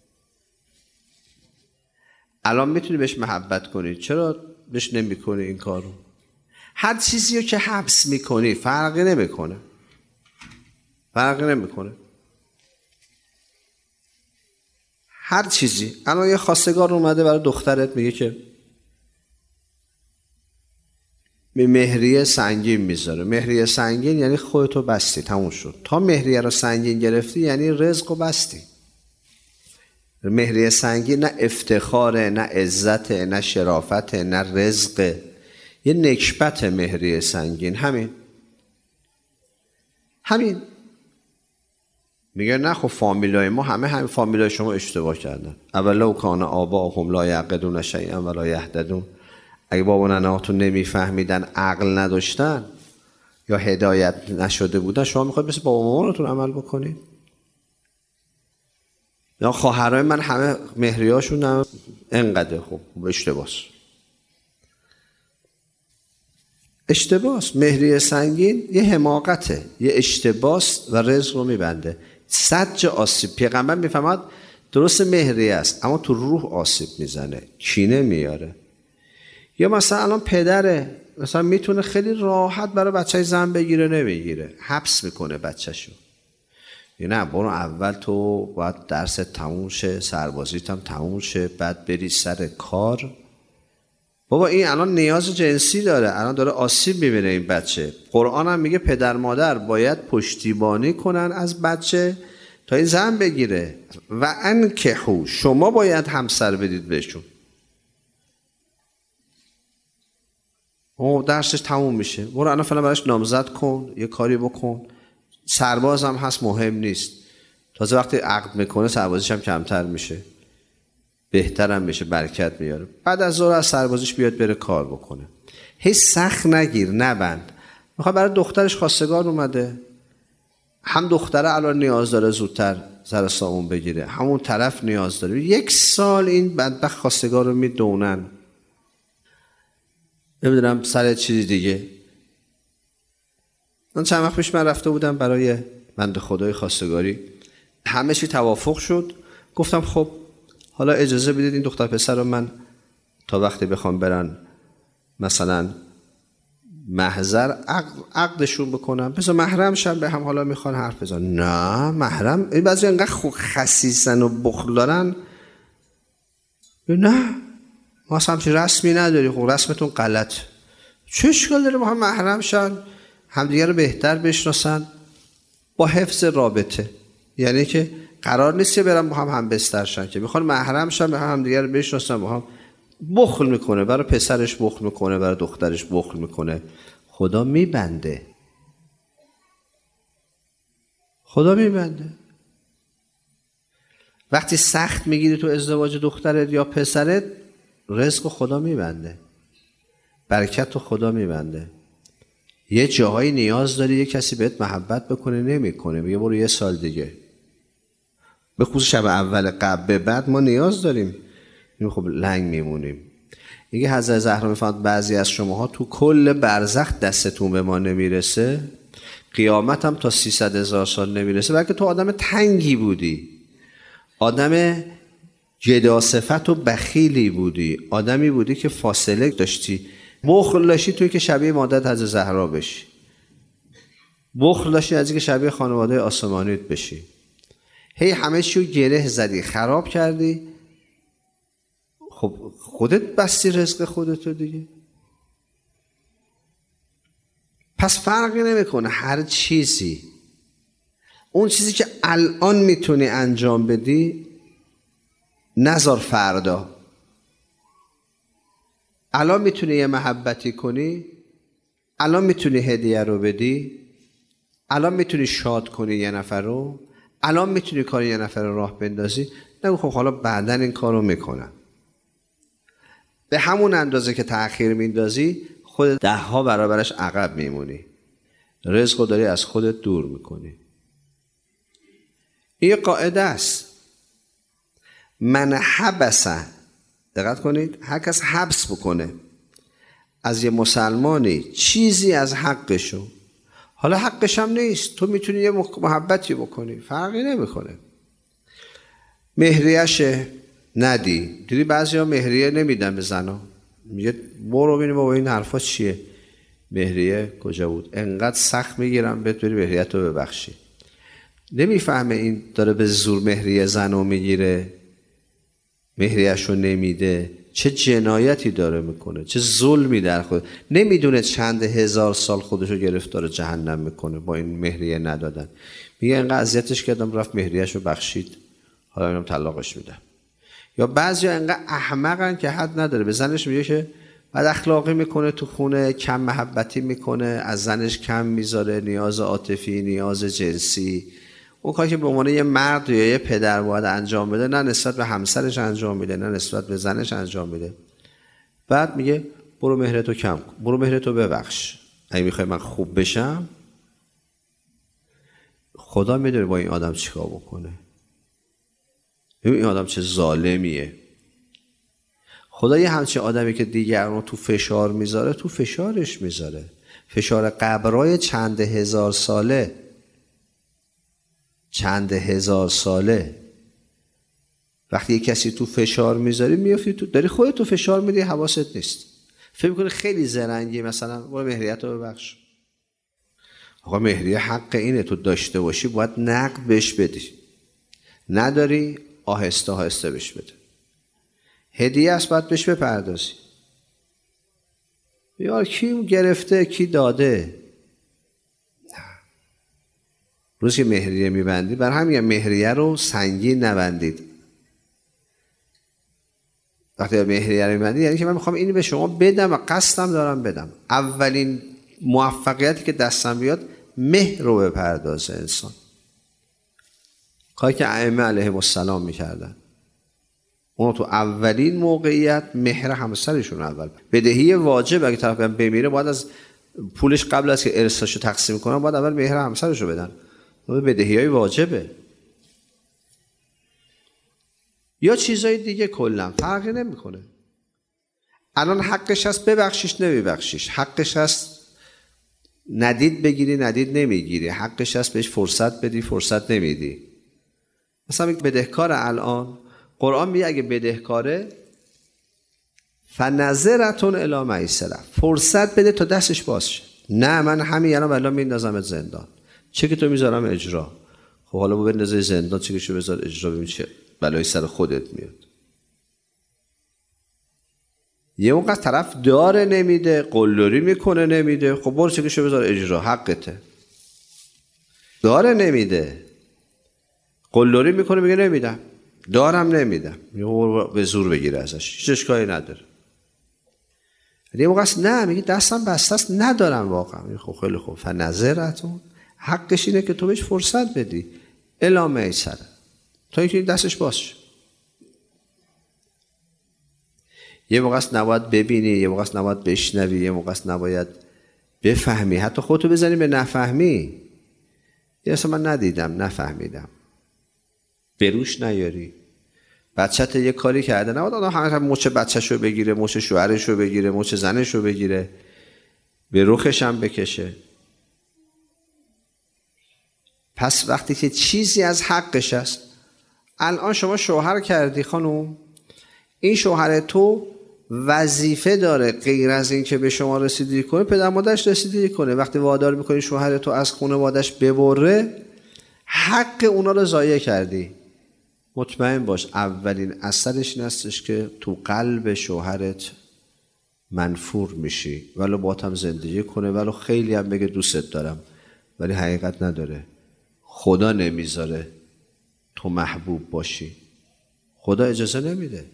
الان میتونی بهش محبت کنی، چرا بهش نمیکنی این کارو؟ هر چیزی رو که حبس میکنی فرقی نمیکنه، فرقی نمیکنه. هر چیزی. الان یه خواستگار اومده برای دخترت، میگه که مهریه سنگین میذاره. مهریه سنگین یعنی خودتو بستی، تموم شد. تا مهریه رو سنگین گرفتی یعنی رزق رو بستی. مهریه سنگین نه افتخاره، نه عزت، نه شرافت، نه رزق، یه نکبت. مهریه سنگین همین همین میگه نه خب فامیلای ما همه همین فامیلای شما اشتباه کردن. اولو کان آباهم لا یعقلون شیئا ولا یهتدون. اگه بابا ننهاتون نمیفهمیدن، عقل نداشتن یا هدایت نشده بودن، شما میخواید مثل بابا مامانتون عمل بکنید؟ یا خواهرای من همه مهریهاشون هم انقدر. خب اشتباهه، اشتباهه. مهریه سنگین یه حماقته، یه اشتباهه و رزق رو میبنده. صد جا آسیب. پیغمبر میفهمد درست مهریه است اما تو روح آسیب میزنه، کینه میاره. یا مثلا الان پدره مثلا میتونه خیلی راحت برای بچه زن بگیره، نمیگیره، حبس میکنه بچه‌شو. نه برو اول تو باید درست تموم شه، سربازیت هم تموم شه، بعد بری سر کار. بابا این الان نیاز جنسی داره، الان داره آسیب میبینه این بچه. قرآن هم میگه پدر مادر باید پشتیبانی کنن از بچه تا این زن بگیره. و انکحوا، شما باید همسر بدید بهشون. او درسش تموم میشه، برو الان فعلا براش نامزد کن، یه کاری بکن. سرباز هم هست، مهم نیست. تازه وقتی عقد میکنه سربازیش هم کمتر میشه، بهتر هم میشه، برکت میاره. بعد از ظهر از سربازیش بیاد بره کار بکنه. هی سخت نگیر، نبند. میخواد برای دخترش خواستگار اومده، هم دختره الان نیاز داره زودتر سر سامون بگیره، همون طرف نیاز داره. یک سال این بدبخت خواستگار رو میدونن، نمیدونم سر چیزی دیگه. من چند وقت پیش من رفته بودم برای بنده خدای خواستگاری، همه چی توافق شد. گفتم خب حالا اجازه بدید این دختر پسر رو من تا وقتی بخوام برن مثلا محضر عقد عقدشون بکنم، بذار محرم شن به هم، حالا میخوان حرف بزن. نه محرم، این بعضی انقدر خسیسن و بخل دارن. نه ما اصلا همچین رسمی نداری، خب رسمتون غلط. چه اشکال داره با هم محرم شن، همدیگه رو بهتر بشناسن با حفظ رابطه. یعنی که قرار نیست که برن با هم هم بستر شن، که میخوان محرم شن به هم همدیگه رو بشناسن. با هم بخل میکنه، برای پسرش بخل میکنه، برای دخترش بخل میکنه. خدا میبنده، خدا میبنده. وقتی سخت میگیری تو ازدواج دخترت یا پسرت، رزق خدا میبنده، برکت خدا میبنده. یه جاهایی نیاز داری یه کسی بهت محبت بکنه، نمیکنه، میگه برو یه سال دیگه. به خصوص شب اول قبل به بعد ما نیاز داریم، خب لنگ میمونیم. میگه حضرت زهرا میفرماد بعضی از شماها تو کل برزخ دستتون به ما نمیرسه، قیامت هم تا سیصد هزار سال نمیرسه، بلکه تو آدم تنگی بودی، آدم جداصفت و بخیلی بودی، آدمی بودی که فاصله داشتی، بخل داشتی توی که شبیه مادرت حضرت زهرا بشی، بخل داشتی از اینکه شبیه خانواده آسمانیت بشی. هی همه چیو گره زدی، خراب کردی. خب خودت بستی رزق خودتو دیگه. پس فرقی نمیکنه هر چیزی، اون چیزی که الان میتونی انجام بدی نذار فردا. الان میتونی یه محبتی کنی، الان میتونی هدیه رو بدی، الان میتونی شاد کنی یه نفر رو، الان میتونی کار یه نفر رو راه بندازی. نگو خب حالا بعدن این کار رو میکنم. به همون اندازه که تأخیر میندازی خودت ده ها برابرش عقب میمونی، رزق رو داری از خودت دور میکنی. این قاعده است. من حبسه، دقت کنید، هر کس حبس بکنه از یه مسلمانی چیزی از حقشو، حالا حقش هم نیست، تو میتونی یه محبتی بکنی، فرقی نمیکنه، مهریه‌شه ندی. دیدی بعضی ها مهریه نمیدن به زنا، میگه برو ببینیم بابا این حرفا چیه، مهریه کجا بود، انقدر سخت میگیرم بهت بری مهریت رو ببخشی. نمیفهمه این داره به زور مهریه زنو میگیره، مهریه‌ش رو نمیده، چه جنایتی داره میکنه، چه ظلمی در خود. نمیدونه چند هزار سال خودشو گرفتار جهنم میکنه با این مهریه ندادن. میگه اینقدر اذیتش کردم رفت مهریه‌شو بخشید، حالا اینم طلاقش میدم. یا بعضیا اینقدر احمقن که حد نداره، به زنش میگه که بد اخلاقی میکنه تو خونه، کم محبتی میکنه، از زنش کم میذاره، نیاز عاطفی، نیاز جنسی. اون کاری که به عنوان یه مرد یا یه پدر باید انجام بده، نه نسبت به همسرش انجام میده، نه نسبت به زنش انجام میده. بعد میگه برو مهرتو کم کن، برو مهرتو ببخش، اگه میخوای من خوب بشم. خدا میدونه با این آدم چیکار بکنه. این آدم چه ظالمیه. خدا یه همچین آدمی که دیگران رو تو فشار میذاره، تو فشارش میذاره. فشار قبرای چند هزار ساله، چند هزار ساله. وقتی یه کسی تو فشار میذاری میافتی تو، داری خودت تو فشار میدی، حواست نیست، فکر میکنی خیلی زرنگی، مثلا برو مهریت رو ببخش. آقا مهریه حق اینه، تو داشته باشی باید نقد بهش بدی، نداری آهسته آهسته بهش بده. هدیه است باید بهش بپردازی. یار کی گرفته کی داده؟ نه. روز که مهریه میبندی، بر همین مهریه رو سنگین نبندید. وقتی مهریه رو میبندی یعنی که من میخوام اینو به شما بدم و قصدم دارم بدم. اولین موفقیتی که دستم بیاد مهر رو بپردازه انسان. کاری که ائمه علیهم السلام میکردن، اونو تو اولین موقعیت مهر همسرشون اول. بدهی واجب اگه طرف بمیره باید از پولش قبل از که ارثاشو تقسیم کنن باید اول مهر همسرشو بدن. بدهیای واجبه. یا چیزای دیگه کلا فرقی نمیکنه. الان حقش هست ببخشیش نمیبخشیش، حقش هست ندید بگیری ندید نمیگیری، حقش هست بهش فرصت بدی فرصت نمیدی. مثلا بدهکار الان قرآن میگه اگه بدهکاره فنظرتون الی میسره، فرصت بده تا دستش باز شه. نه من همین الان الان میندازمت زندان، چه که تو میذارم اجرا. خب حالا با بندازه زندان چه که شو بذار اجرا، ببین چه بلای سر خودت میاد. یه موقع طرف داره نمیده، قلدری میکنه نمیده، خب برو چه که شو بذار اجرا، حقته. داره نمیده، قلدری میکنه میگه نمیدم، دارم نمیدم، میگه به زور بگیره ازش، هیچ اشکالی نداره. یه موقع است نه میگه دستم بسته است ندارم واقعا، میگه خب خیلی خوب فنظرتون، حقش اینه که تو بهش فرصت بدی الی میسره تا اینکه دستش باز شه. یه موقع است نباید ببینی، یه موقع است نباید بشنوی، یه موقع است نباید بفهمی، حتی خودتو بزنی به نفهمی. یه اصلا من ندیدم نفهمیدم، بروش نیاری. بچه‌ت یه کاری کرده نباید آدم همه مچ بچه‌شو بگیره، مچ شوهرشو بگیره، مچ زنشو بگیره، به رخش هم بکشه. پس وقتی که چیزی از حقش است، الان شما شوهر کردی خانوم، این شوهر تو وظیفه داره غیر از این که به شما رسیدگی کنه پدر مادرش رسیدگی کنه. وقتی وادار میکنی شوهر تو از خانواده‌اش ببره، حق اونا رو ضایع کردی. مطمئن باش اولین اثرش این هستش که تو قلب شوهرت منفور میشی، ولو باهات زندگی کنه، ولو خیلی هم بگه دوستت دارم، ولی حقیقت نداره. خدا نمیذاره تو محبوب باشی، خدا اجازه نمیده.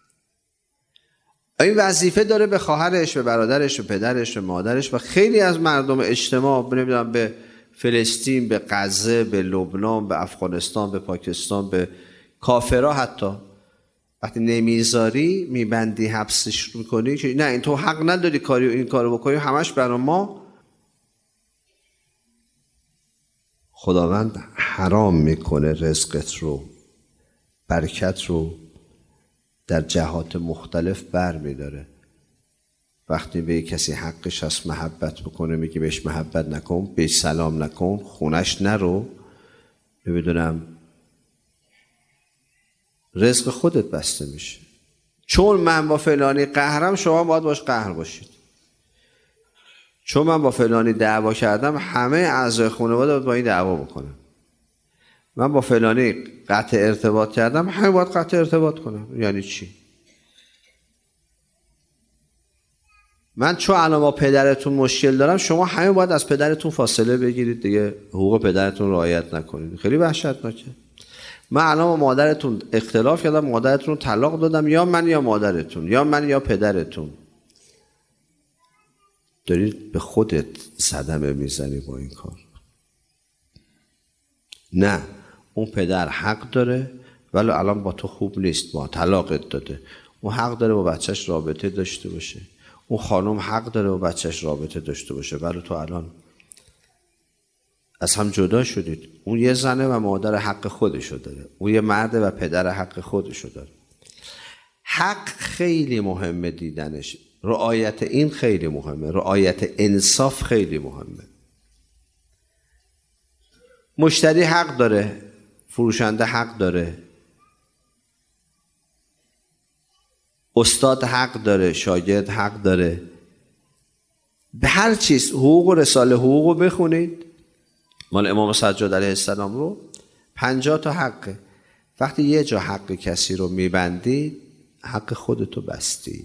این وظیفه داره به خواهرش، به برادرش، به پدرش، به مادرش و خیلی از مردم اجتماع، نمیدونم به فلسطین، به غزه، به لبنان، به افغانستان، به پاکستان، به کافرها حتی. وقتی نمیذاری میبندی حبسش میکنی که نه این تو حق نداری کاری این کارو بکنی، همش برای ما. خداوند حرام میکنه رزقت رو، برکت رو در جهات مختلف بر میداره. وقتی به کسی حقش هست محبت بکنه میگه بهش محبت نکن، بهش سلام نکن، خونش نرو، ببینم رزق خودت بسته میشه. چون من با فلانی قهرم شما باید باش قهر باشید. چون من با فلانی دعوا کردم همه اعضای خانواده باید با این دعوا بکنم. من با فلانی قطع ارتباط کردم همه باید قطع ارتباط کنم. یعنی چی؟ من چون الان با پدرتون مشکل دارم شما همه باید از پدرتون فاصله بگیرید دیگه، حقوق پدرتون رعایت نکنید. خیلی وحشتناکه. من الان با مادرتون اختلاف کردم، مادرتون رو طلاق دادم، یا من یا مادرتون، یا من یا پدرتون. دارید به خودت صدمه میزنی با این کار. نه، اون پدر حق داره ولی الان با تو خوب نیست، با طلاقت داده. اون حق داره با بچهش رابطه داشته باشه. اون خانم حق داره با بچهش رابطه داشته باشه ولی تو الان از هم جدا شدید. اون یه زنه و مادر حق خودشو داره، اون یه مرده و پدر حق خودشو داره. حق خیلی مهمه دیدنش، رعایت این خیلی مهمه، رعایت انصاف خیلی مهمه. مشتری حق داره، فروشنده حق داره، استاد حق داره، شاگرد حق داره. به هر چیز حقوق و رساله حقوق رو بخونید. مال امام سجاد علیه السلام رو پنجاه تا حقه. وقتی یه جا حق کسی رو میبندی حق خودتو بستی،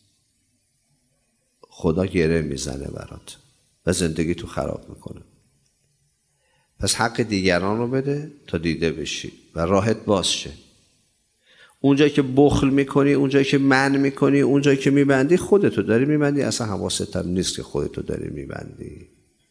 خدا گره میزنه برات و زندگی تو خراب میکنه. پس حق دیگران رو بده تا دیده بشی و راحت باز شه. اونجایی که بخل میکنی، اونجایی که منع میکنی، اونجایی که میبندی خودتو داری میبندی، اصلا حواست هم نیست که خودتو داری میبندی.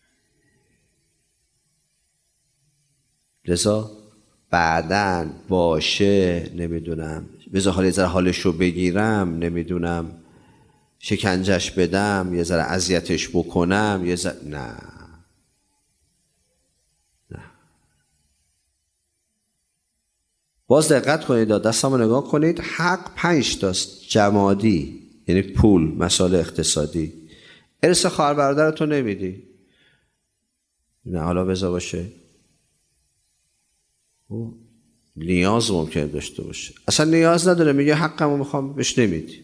لذا بعدن باشه نمیدونم بذار حالا یه ذره حالشو بگیرم، نمیدونم شکنجش بدم، یه ذره اذیتش بکنم، یه ذره نه نه. باز دقت کنید، دستمو نگاه کنید، حق پنج تاست جمادی، یعنی پول، مسائل اقتصادی. ارث خواهر برادر تو نمیدی، نه حالا بذار باشه، نیاز ممکنه داشته باشه، اصلا نیاز نداره، میگه حقمو میخوام، بهش نمیدی.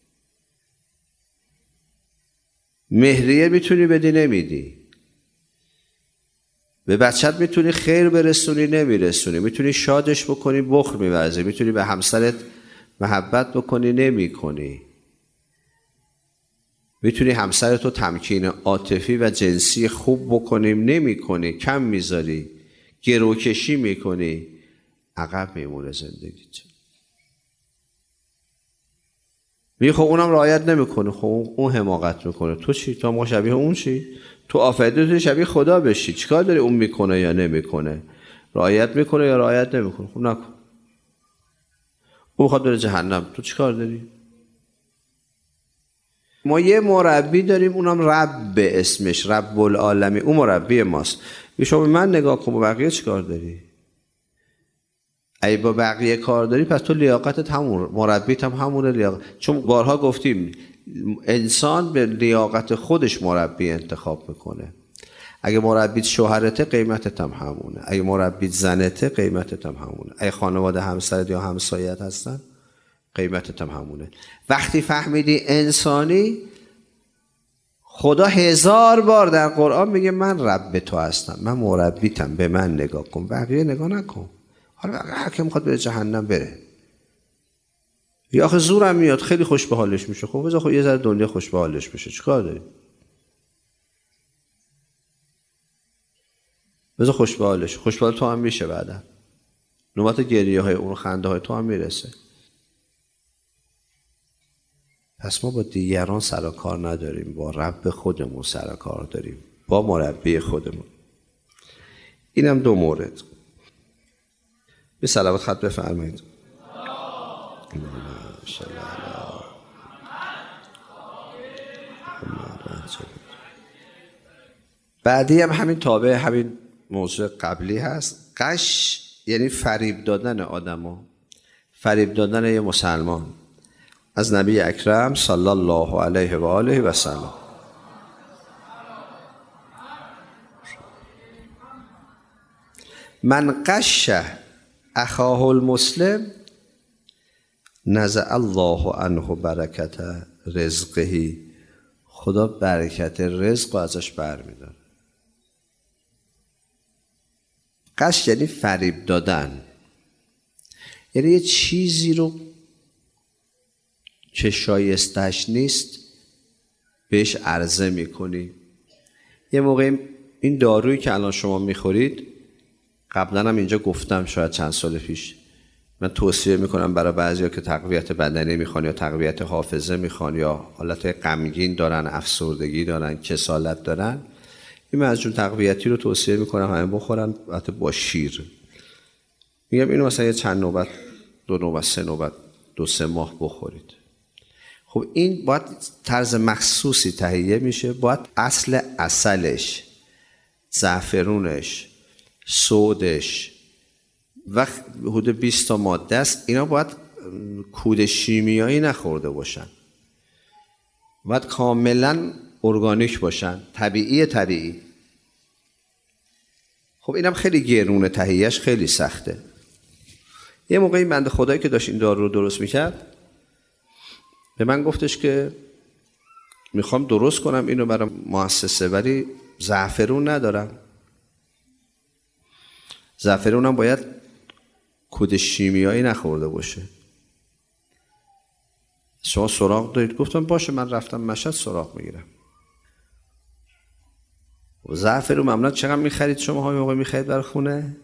مهریه میتونی بدی نمیدی، به بچت میتونی خیر برسونی نمیرسونی، میتونی شادش بکنی بخل میورزی، میتونی به همسرت محبت بکنی نمیکنی، میتونی همسرتو تمکین عاطفی و جنسی خوب بکنیم نمیکنی، کم میذاری، گروکشی میکنی، عقب میمونه زندگیت. میگه خب اونم رعایت نمیکنه، خب اون حماقت میکنه، تو چی؟ تو ما شبیه اون چی؟ تو آفریده تو شبیه خدا بشی، چیکار داری اون میکنه یا نمیکنه؟ رعایت میکنه یا رعایت نمیکنه؟ خب نکن. اون میخواد بره جهنم، تو چیکار داری؟ ما یه مربی داریم، اونم رب به اسمش، رب العالمین، اون مربی ماست. شما به من نگاه کن، با بقیه چیکار داری؟ اگه با بقیه کار داری پس تو لیاقتت همون، مربیت هم همونه لیاقت. چون بارها گفتیم انسان به لیاقت خودش مربی انتخاب میکنه. اگه مربیت شوهرته قیمتت هم همونه، اگه مربیت زنته قیمتت هم همونه، اگه خانواده همسرت یا همسایت هستن قیمتت هم همونه. وقتی فهمیدی انسانی، خدا هزار بار در قرآن میگه من رب تو هستم، من مربیتم، به من نگاه کن، بقیه نگاه نکن. حالا هر کی میخواد بره جهنم بره، یا آخه زورم میاد خیلی خوش به حالش میشه، خب بذار خب یه ذره دنیا خوش به حالش بشه، چیکار داری؟ بذار خوش به حالش، خوش به حال تو هم میشه، بعدا نوبت گریه های اون، خنده های تو هم میرسه. پس ما با دیگران سر و کار نداریم، با رب خودمون سر و کار داریم، با مربی خودمون. اینم دو مورد. به صلوات خط بفرمایید. بعدی هم همین تابع همین موضوع قبلی هست. غش یعنی فریب دادن آدمو، فریب دادن یه مسلمان. از نبی اکرم صلی الله علیه و آله و سلم. من غش اخاه المسلم نزع الله عنه برکت رزقه، خدا برکت رزق رو ازش برمی‌داره. غش یعنی فریب دادن، یعنی یه چیزی رو که شایستش نیست بهش عرضه میکنی. یه موقع این دارویی که الان شما میخورید، قبلا هم اینجا گفتم شاید چند سال پیش، من توصیه میکنم برای بعضیا که تقویت بدنی میخوان یا تقویت حافظه میخوان یا حالت غمگین دارن، افسردگی دارن، کسالت دارن، این من از جون تقویتی رو توصیه میکنم همه بخورن، البته با شیر. میگم اینو مثلا یه چند نوبت، دو نوبت، سه نوبت، دو سه ماه بخورید. خب این باید طرز مخصوصی تهیه میشه، باید اصل عسلش، زعفرونش، سودش و حدود بیست تا ماده است، اینا باید کود شیمیایی نخورده باشن، باید کاملا ارگانیک باشن، طبیعی طبیعی. خب اینم خیلی گرونه، تهیهش خیلی سخته. یه موقعی بنده خدایی که داشت این دارو رو درست میکرد به من گفتش که میخوام درست کنم اینو برای مؤسسه ولی زعفرون ندارم. زعفرون هم باید کود شیمیایی نخورده باشه. شما سراغ دارید؟ گفتم باشه، من رفتم مشهد سراغ میگیرم. زعفرون معمولا چقدر میخرید شما های موقع میخرید برای خونه؟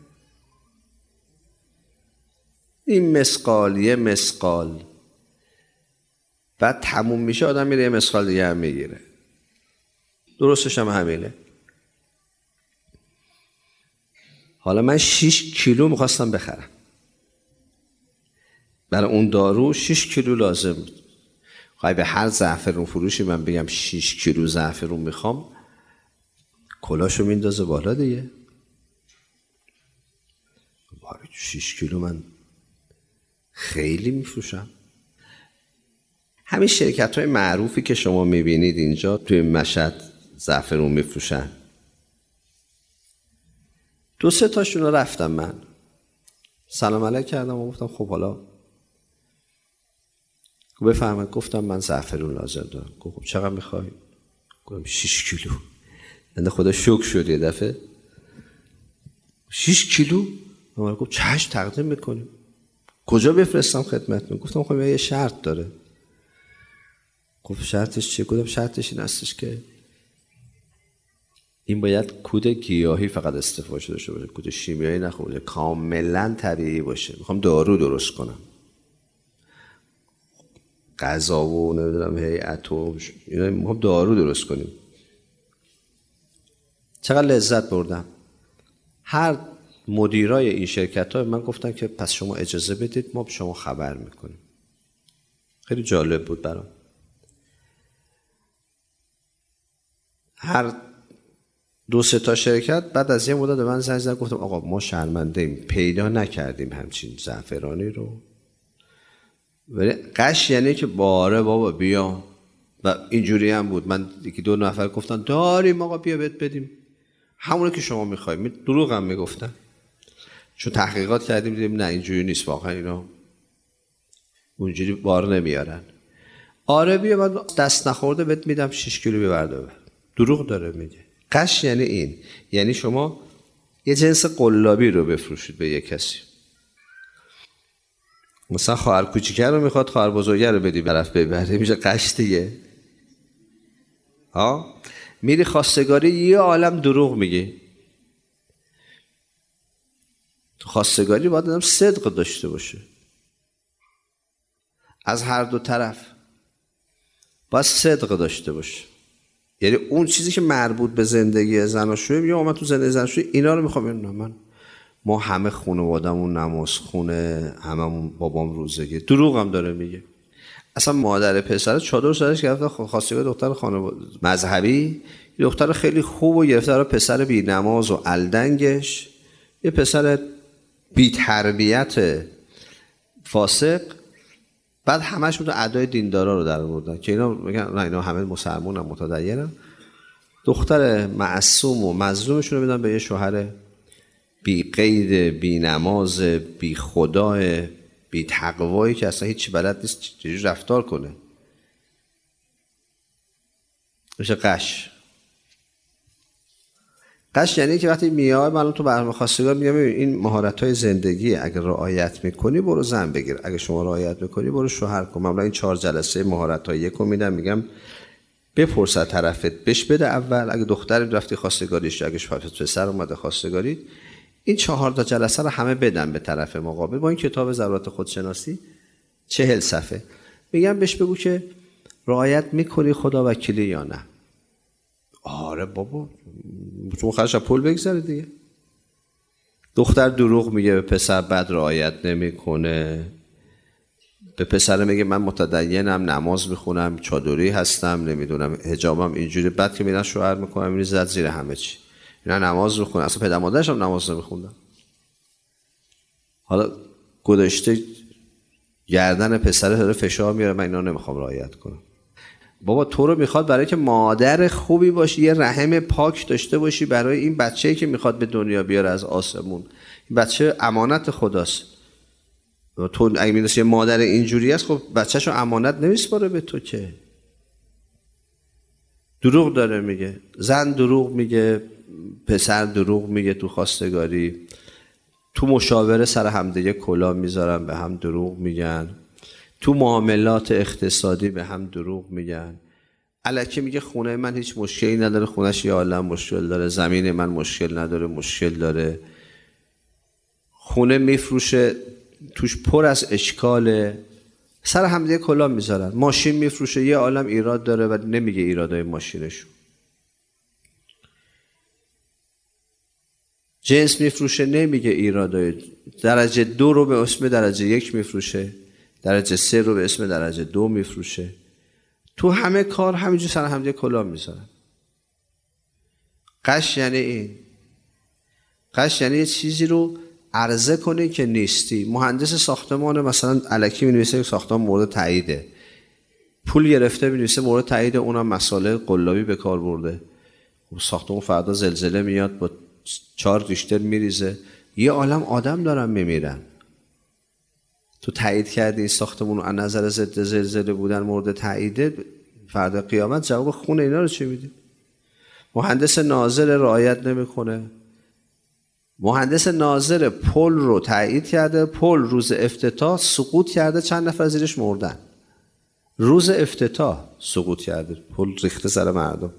این مسقال، یه مسقال. بعد تموم میشه آدم میره یه مسقال دیگه هم میگیره. درستش هم همینه. حالا من شش کیلو میخواستم بخرم. برای اون دارو شش کیلو لازم بود. خواهی به هر زعفرون فروشی من بگم شش کیلو زعفرون میخوام، کلاشو میندازه بالا دیگه. شش کیلو من خیلی میفروشم. همین شرکت های معروفی که شما میبینید اینجا توی مشهد زعفرون میفروشن، دو سه تاشون رو رفتم من سلام علیک کردم و گفتم خب حالا بفرمایید. گفتم من زعفرون لازم دارم. گفت خب چقدر میخوای؟ گفتم شش کیلو. بنده خدا شوک شد یه دفعه. شش کیلو؟ من گفت چشم تقدیم میکنیم. کجا بفرستم خدمتتون؟ گفتم خب یه شرط داره. گفت شرطش چیه؟ گفتم شرطش این هستش که این باید کود گیاهی فقط استفاده شده باشه، کود شیمیایی نخوره، کاملا طبیعی باشه. میخوام دارو درست کنم، غذا و نمیدونم هیئت و اینا، میخوام دارو درست کنیم. چقدر لذت بردم. هر مدیرای این شرکت ها من گفتن که پس شما اجازه بدید ما به شما خبر میکنیم. خیلی جالب بود برام. هر دو سه تا شرکت بعد از یه مدت به من زنگ زدن، گفتم آقا ما شرمنده ایم، پیدا نکردیم همچین زعفرانی رو. ولی قش یعنی که باره بابا بیا. و اینجوری هم بود. من یکی دو نفر گفتن داریم آقا بیا بهت بدیم، همونه که شما میخوای. دروغ هم میگفتن، چون تحقیقات کردیم دیدیم نه اینجوری نیست واقعا، اینا اونجوری بار نمیارن. آره بیا من دست نخورده بهت میدم شش کیلو ببرده ببر. دروغ داره میگه. قش یعنی این، یعنی شما یه جنس قلابی رو بفروشید به یه کسی. مثلا خواهر کوچیکه رو میخواد خواهر بزرگه رو بدی طرف ببره، میشه قش دیگه. ها میری خواستگاری یه عالم دروغ میگی. تو خواستگاری باید آدم صدق داشته باشه از هر دو طرف، باید صدق داشته باشه. یعنی اون چیزی که مربوط به زندگی زناشویی، میگم من تو زندگی زناشویی اینا رو میخوام. من ما همه خانواده‌مون نماز خونه، هممون بابام روزگی. دروغ هم داره میگه. اصلا مادر پسر چادر سرش گرفته خواستگار دختر خانواده مذهبی، یه دختر خیلی خوب و گرفته برای پسر بی نماز و الدنگش، یه پسر بی تربیت فاسق. بعد همشون تو ادای دیندارا رو در آوردن که اینا میگن نه اینا همه مسلمانن متدینن. دختر معصوم و مظلومشون رو میدن به یه شوهر بی قید، بی نماز، بی خدا، بی تقوایی که اصلا هیچی بلد نیست چجوری رفتار کنه. میشه قش. قش یعنی که وقتی میای من تو برنامه خواستگار میگم این مهارت‌های زندگی اگر رعایت میکنی برو زن بگیر، اگه شما رعایت میکنی برو شوهر کن. معمولا این چهار جلسه مهارت‌های یکو میدم، میگم بپرس از طرفت بهش بده اول. اگه دختری رفتی خواستگاریش، اگه پسر اومده خواستگاری، این چهار تا جلسه رو همه بدن به طرف مقابل با این کتاب ضرورت خودشناسی چهل صفحه. میگم بهش بگو که رعایت میکنی خدا وکیلی یا نه. آره بابا چون خرش پول بگذاره دیگه. دختر دروغ میگه به پسر، بعد رعایت نمیکنه. به پسر میگه من متدینم، نماز میخونم، چادری هستم، نمیدونم حجابم اینجوری. بعد که میرن شوهر میکنم میری زد زیر همه چی. اینا نماز میخونن، اصلا پدر مادرش هم نماز نمیخوندن. حالا گذاشته گردن پسر داره فشار میاره من اینا نمیخوام رعایت کنم. بابا تو رو میخواد برای که مادر خوبی باشی، یه رحم پاک داشته باشی برای این بچه‌ای که میخواد به دنیا بیاره از آسمون. این بچه امانت خداست. تو اگه میدونی یه مادر اینجوری است، خب بچه‌شو امانت نمیسپاره به تو که. دروغ داره میگه. زن دروغ میگه، پسر دروغ میگه تو خواستگاری، تو مشاوره سر همدیگه کلاه میذارن، به هم دروغ میگن. تو معاملات اقتصادی به هم دروغ میگن. الکی میگه خونه من هیچ مشکلی نداره، خونش یه عالم مشکل داره. زمین من مشکل نداره، مشکل داره. خونه میفروشه توش پر از اشکاله، سر همدیگه کلاه میذارن. ماشین میفروشه یه عالم ایراد داره و نمیگه ایرادای ماشینشو. جنس میفروشه نمیگه ایرادای. درجه دو رو به اسم درجه یک میفروشه، درجه سه رو به اسم درجه دو میفروشه. تو همه کار همینجور سر همدیگه کلاه میذارن. قش یعنی این. قش یعنی یه چیزی رو عرضه کنی که نیستی. مهندس ساختمان مثلا الکی می‌نویسه ساختمان مورد تاییده، پول گرفته می‌نویسه مورد تایید، اونم مساله قلابی به کار برده. ساختمان فردا زلزله میاد با چهار ریشتر میریزه، یه عالم آدم دارن میمیرن. تو تایید کردی این ساختمون از نظر ضد زلزله بودن مورد تاییده، فردا قیامت جواب خون اینا رو چی میدی؟ مهندس ناظر رعایت نمیکنه. مهندس ناظر پل رو تایید کرده، پل روز افتتاح سقوط کرده، چند نفر زیرش مردن. روز افتتاح سقوط کرده، پل ریخته سر مردم.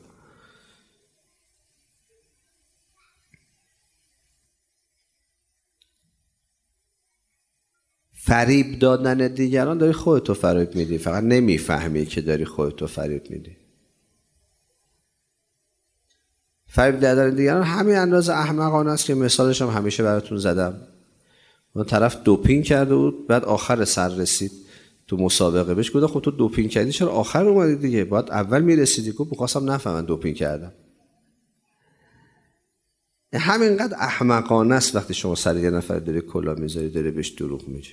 فریب دادن دیگران، داری خودتو فریب میدی، فقط نمیفهمی که داری خودتو فریب میدی. فریب دادن دیگران همین اندازه احمقانه است که مثالش هم همیشه براتون زدم. اون طرف دوپینگ کرده بود، بعد آخر سر رسید تو مسابقه، بهش گفتم خب تو دوپینگ کردی چرا آخر اومدی دیگه، باید اول میرسیدی. گفت می‌خواستم نفهمن دوپینگ کردم. همینقدر احمقانه است وقتی شما سر یه نفر داری کلاه میذاری، داری بهش دروغ میگی.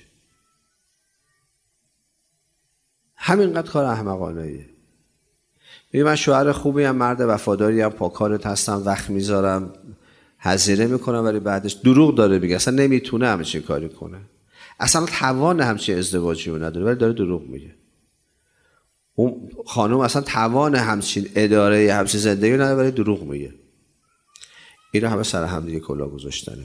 همینقدر کار احمقانه ایه. میگه من شوهر خوبی ام، مرد وفاداری ام، پاکارت هستم، وقت میذارم، هزینه میکنم، ولی بعدش دروغ داره میگه. اصلا نمیتونه همچین کاری کنه، اصلا توان همچین ازدواجی رو نداره، ولی داره دروغ میگه. اون خانم اصلا توان همچین اداره همچین زندگی نداره، ولی دروغ میگه. اینا همه سر هم دیگه کلاه گذاشتنه.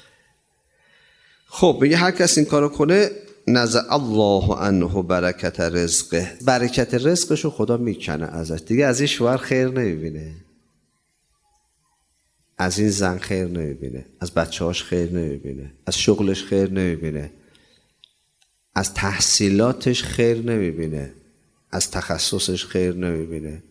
خب میگه هر کس این کارو کنه نزع الله عنه برکت رزقه، برکت رزقشو خدا میکنه ازش. دیگه از این شوهر خیر نمیبینه، از این زن خیر نمیبینه، از بچه‌هاش خیر نمیبینه، از شغلش خیر نمیبینه، از تحصیلاتش خیر نمیبینه، از تخصصش خیر نمیبینه.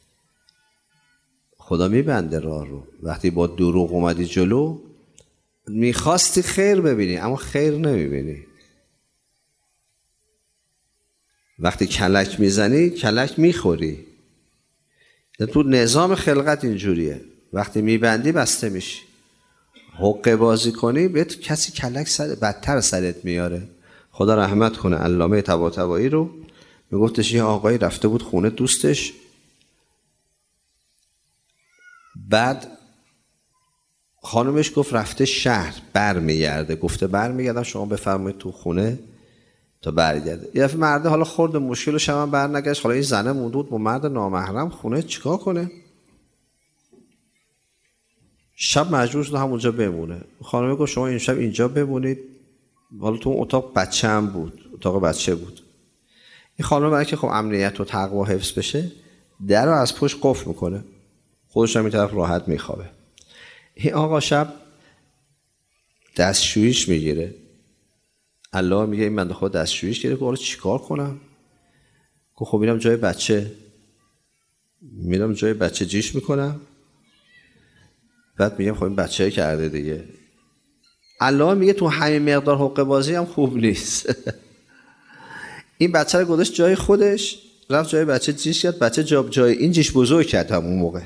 خدا میبنده راه رو. وقتی با دروغ اومدی جلو، میخواستی خیر ببینی اما خیر نمیبینی. وقتی کلک میزنی کلک میخوری. تو نظام خلقت اینجوریه، وقتی میبندی بسته میشی. حقه بازی کنی بهت کسی کلک سر بدتر سرت میاره. خدا رحمت کنه علامه طباطبایی رو، میگفتش یه آقایی رفته بود خونه دوستش، بعد خانمش گفت رفته شهر برمیگرده، گفته برمیگردم شما بفرمایید تو خونه تا برگرده. یه دفعه مرده حالا خورد مشکل و شب برنگشت، حالا این زنه مونده بود با مرد نامحرم خونه، چیکار کنه؟ شب مجبور شد همونجا بمونه. خانم گفت شما این شب اینجا بمونید. حالا تو اتاق بچه هم بود، اتاق بچه بود. این خانم برای که خب امنیت و تقوا حفظ بشه، در رو از پشت قفل میکنه، خودش هم این طرف راحت میخوابه. این آقا شب دستشویش میگیره. الله میگه این بنده خدا دستشویش گیره. حالا چیکار کنم؟ گفت خب میرم جای بچه، میرم جای بچه جیش میکنم. بعد میگم خب این بچه کرده دیگه. الله میگه تو همین مقدار حقه بازی هم خوب نیست. این بچه رو گذاشت جای خودش، رفت جای بچه جیش کرد، بچه جاب جای این جیش بزرگ کرد همون موقع.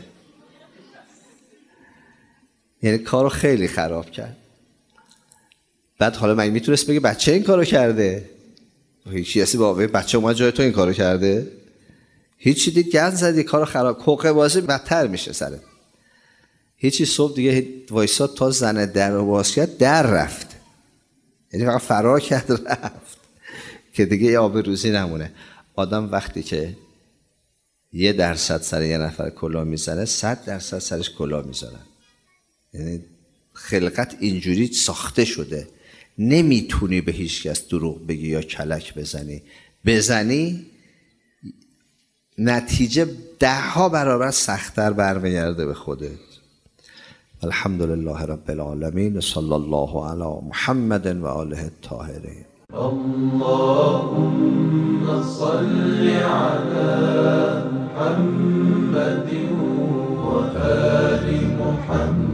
یعنی کارو خیلی خراب کرد. بعد حالا من میتونست بگه بچه این کارو کرده؟ هیچی اصلی با بچه اومد جای تو این کارو کرده؟ هیچی دید گند زدی کارو خراب. حقه بازی بدتر میشه سرت. هیچی صبح دیگه وایساد تا زن در رو باز کرد، در رفت. یعنی فقط فرار کرد رفت که دیگه یه آب روزی نمونه. آدم وقتی که یه درصد سر یه نفر کلاه میزنه، صد درصد سرش کلاه میزنن. یعنی خلقت اینجوری ساخته شده، نمیتونی به هیچ کس دروغ بگی یا کلک بزنی. بزنی نتیجه ده ها برابر سخت‌تر برمیگرده به خودت. الحمدلله رب العالمین، صلی الله علی محمد و آله الطاهرین. اللهم صل علی محمد و آل محمد.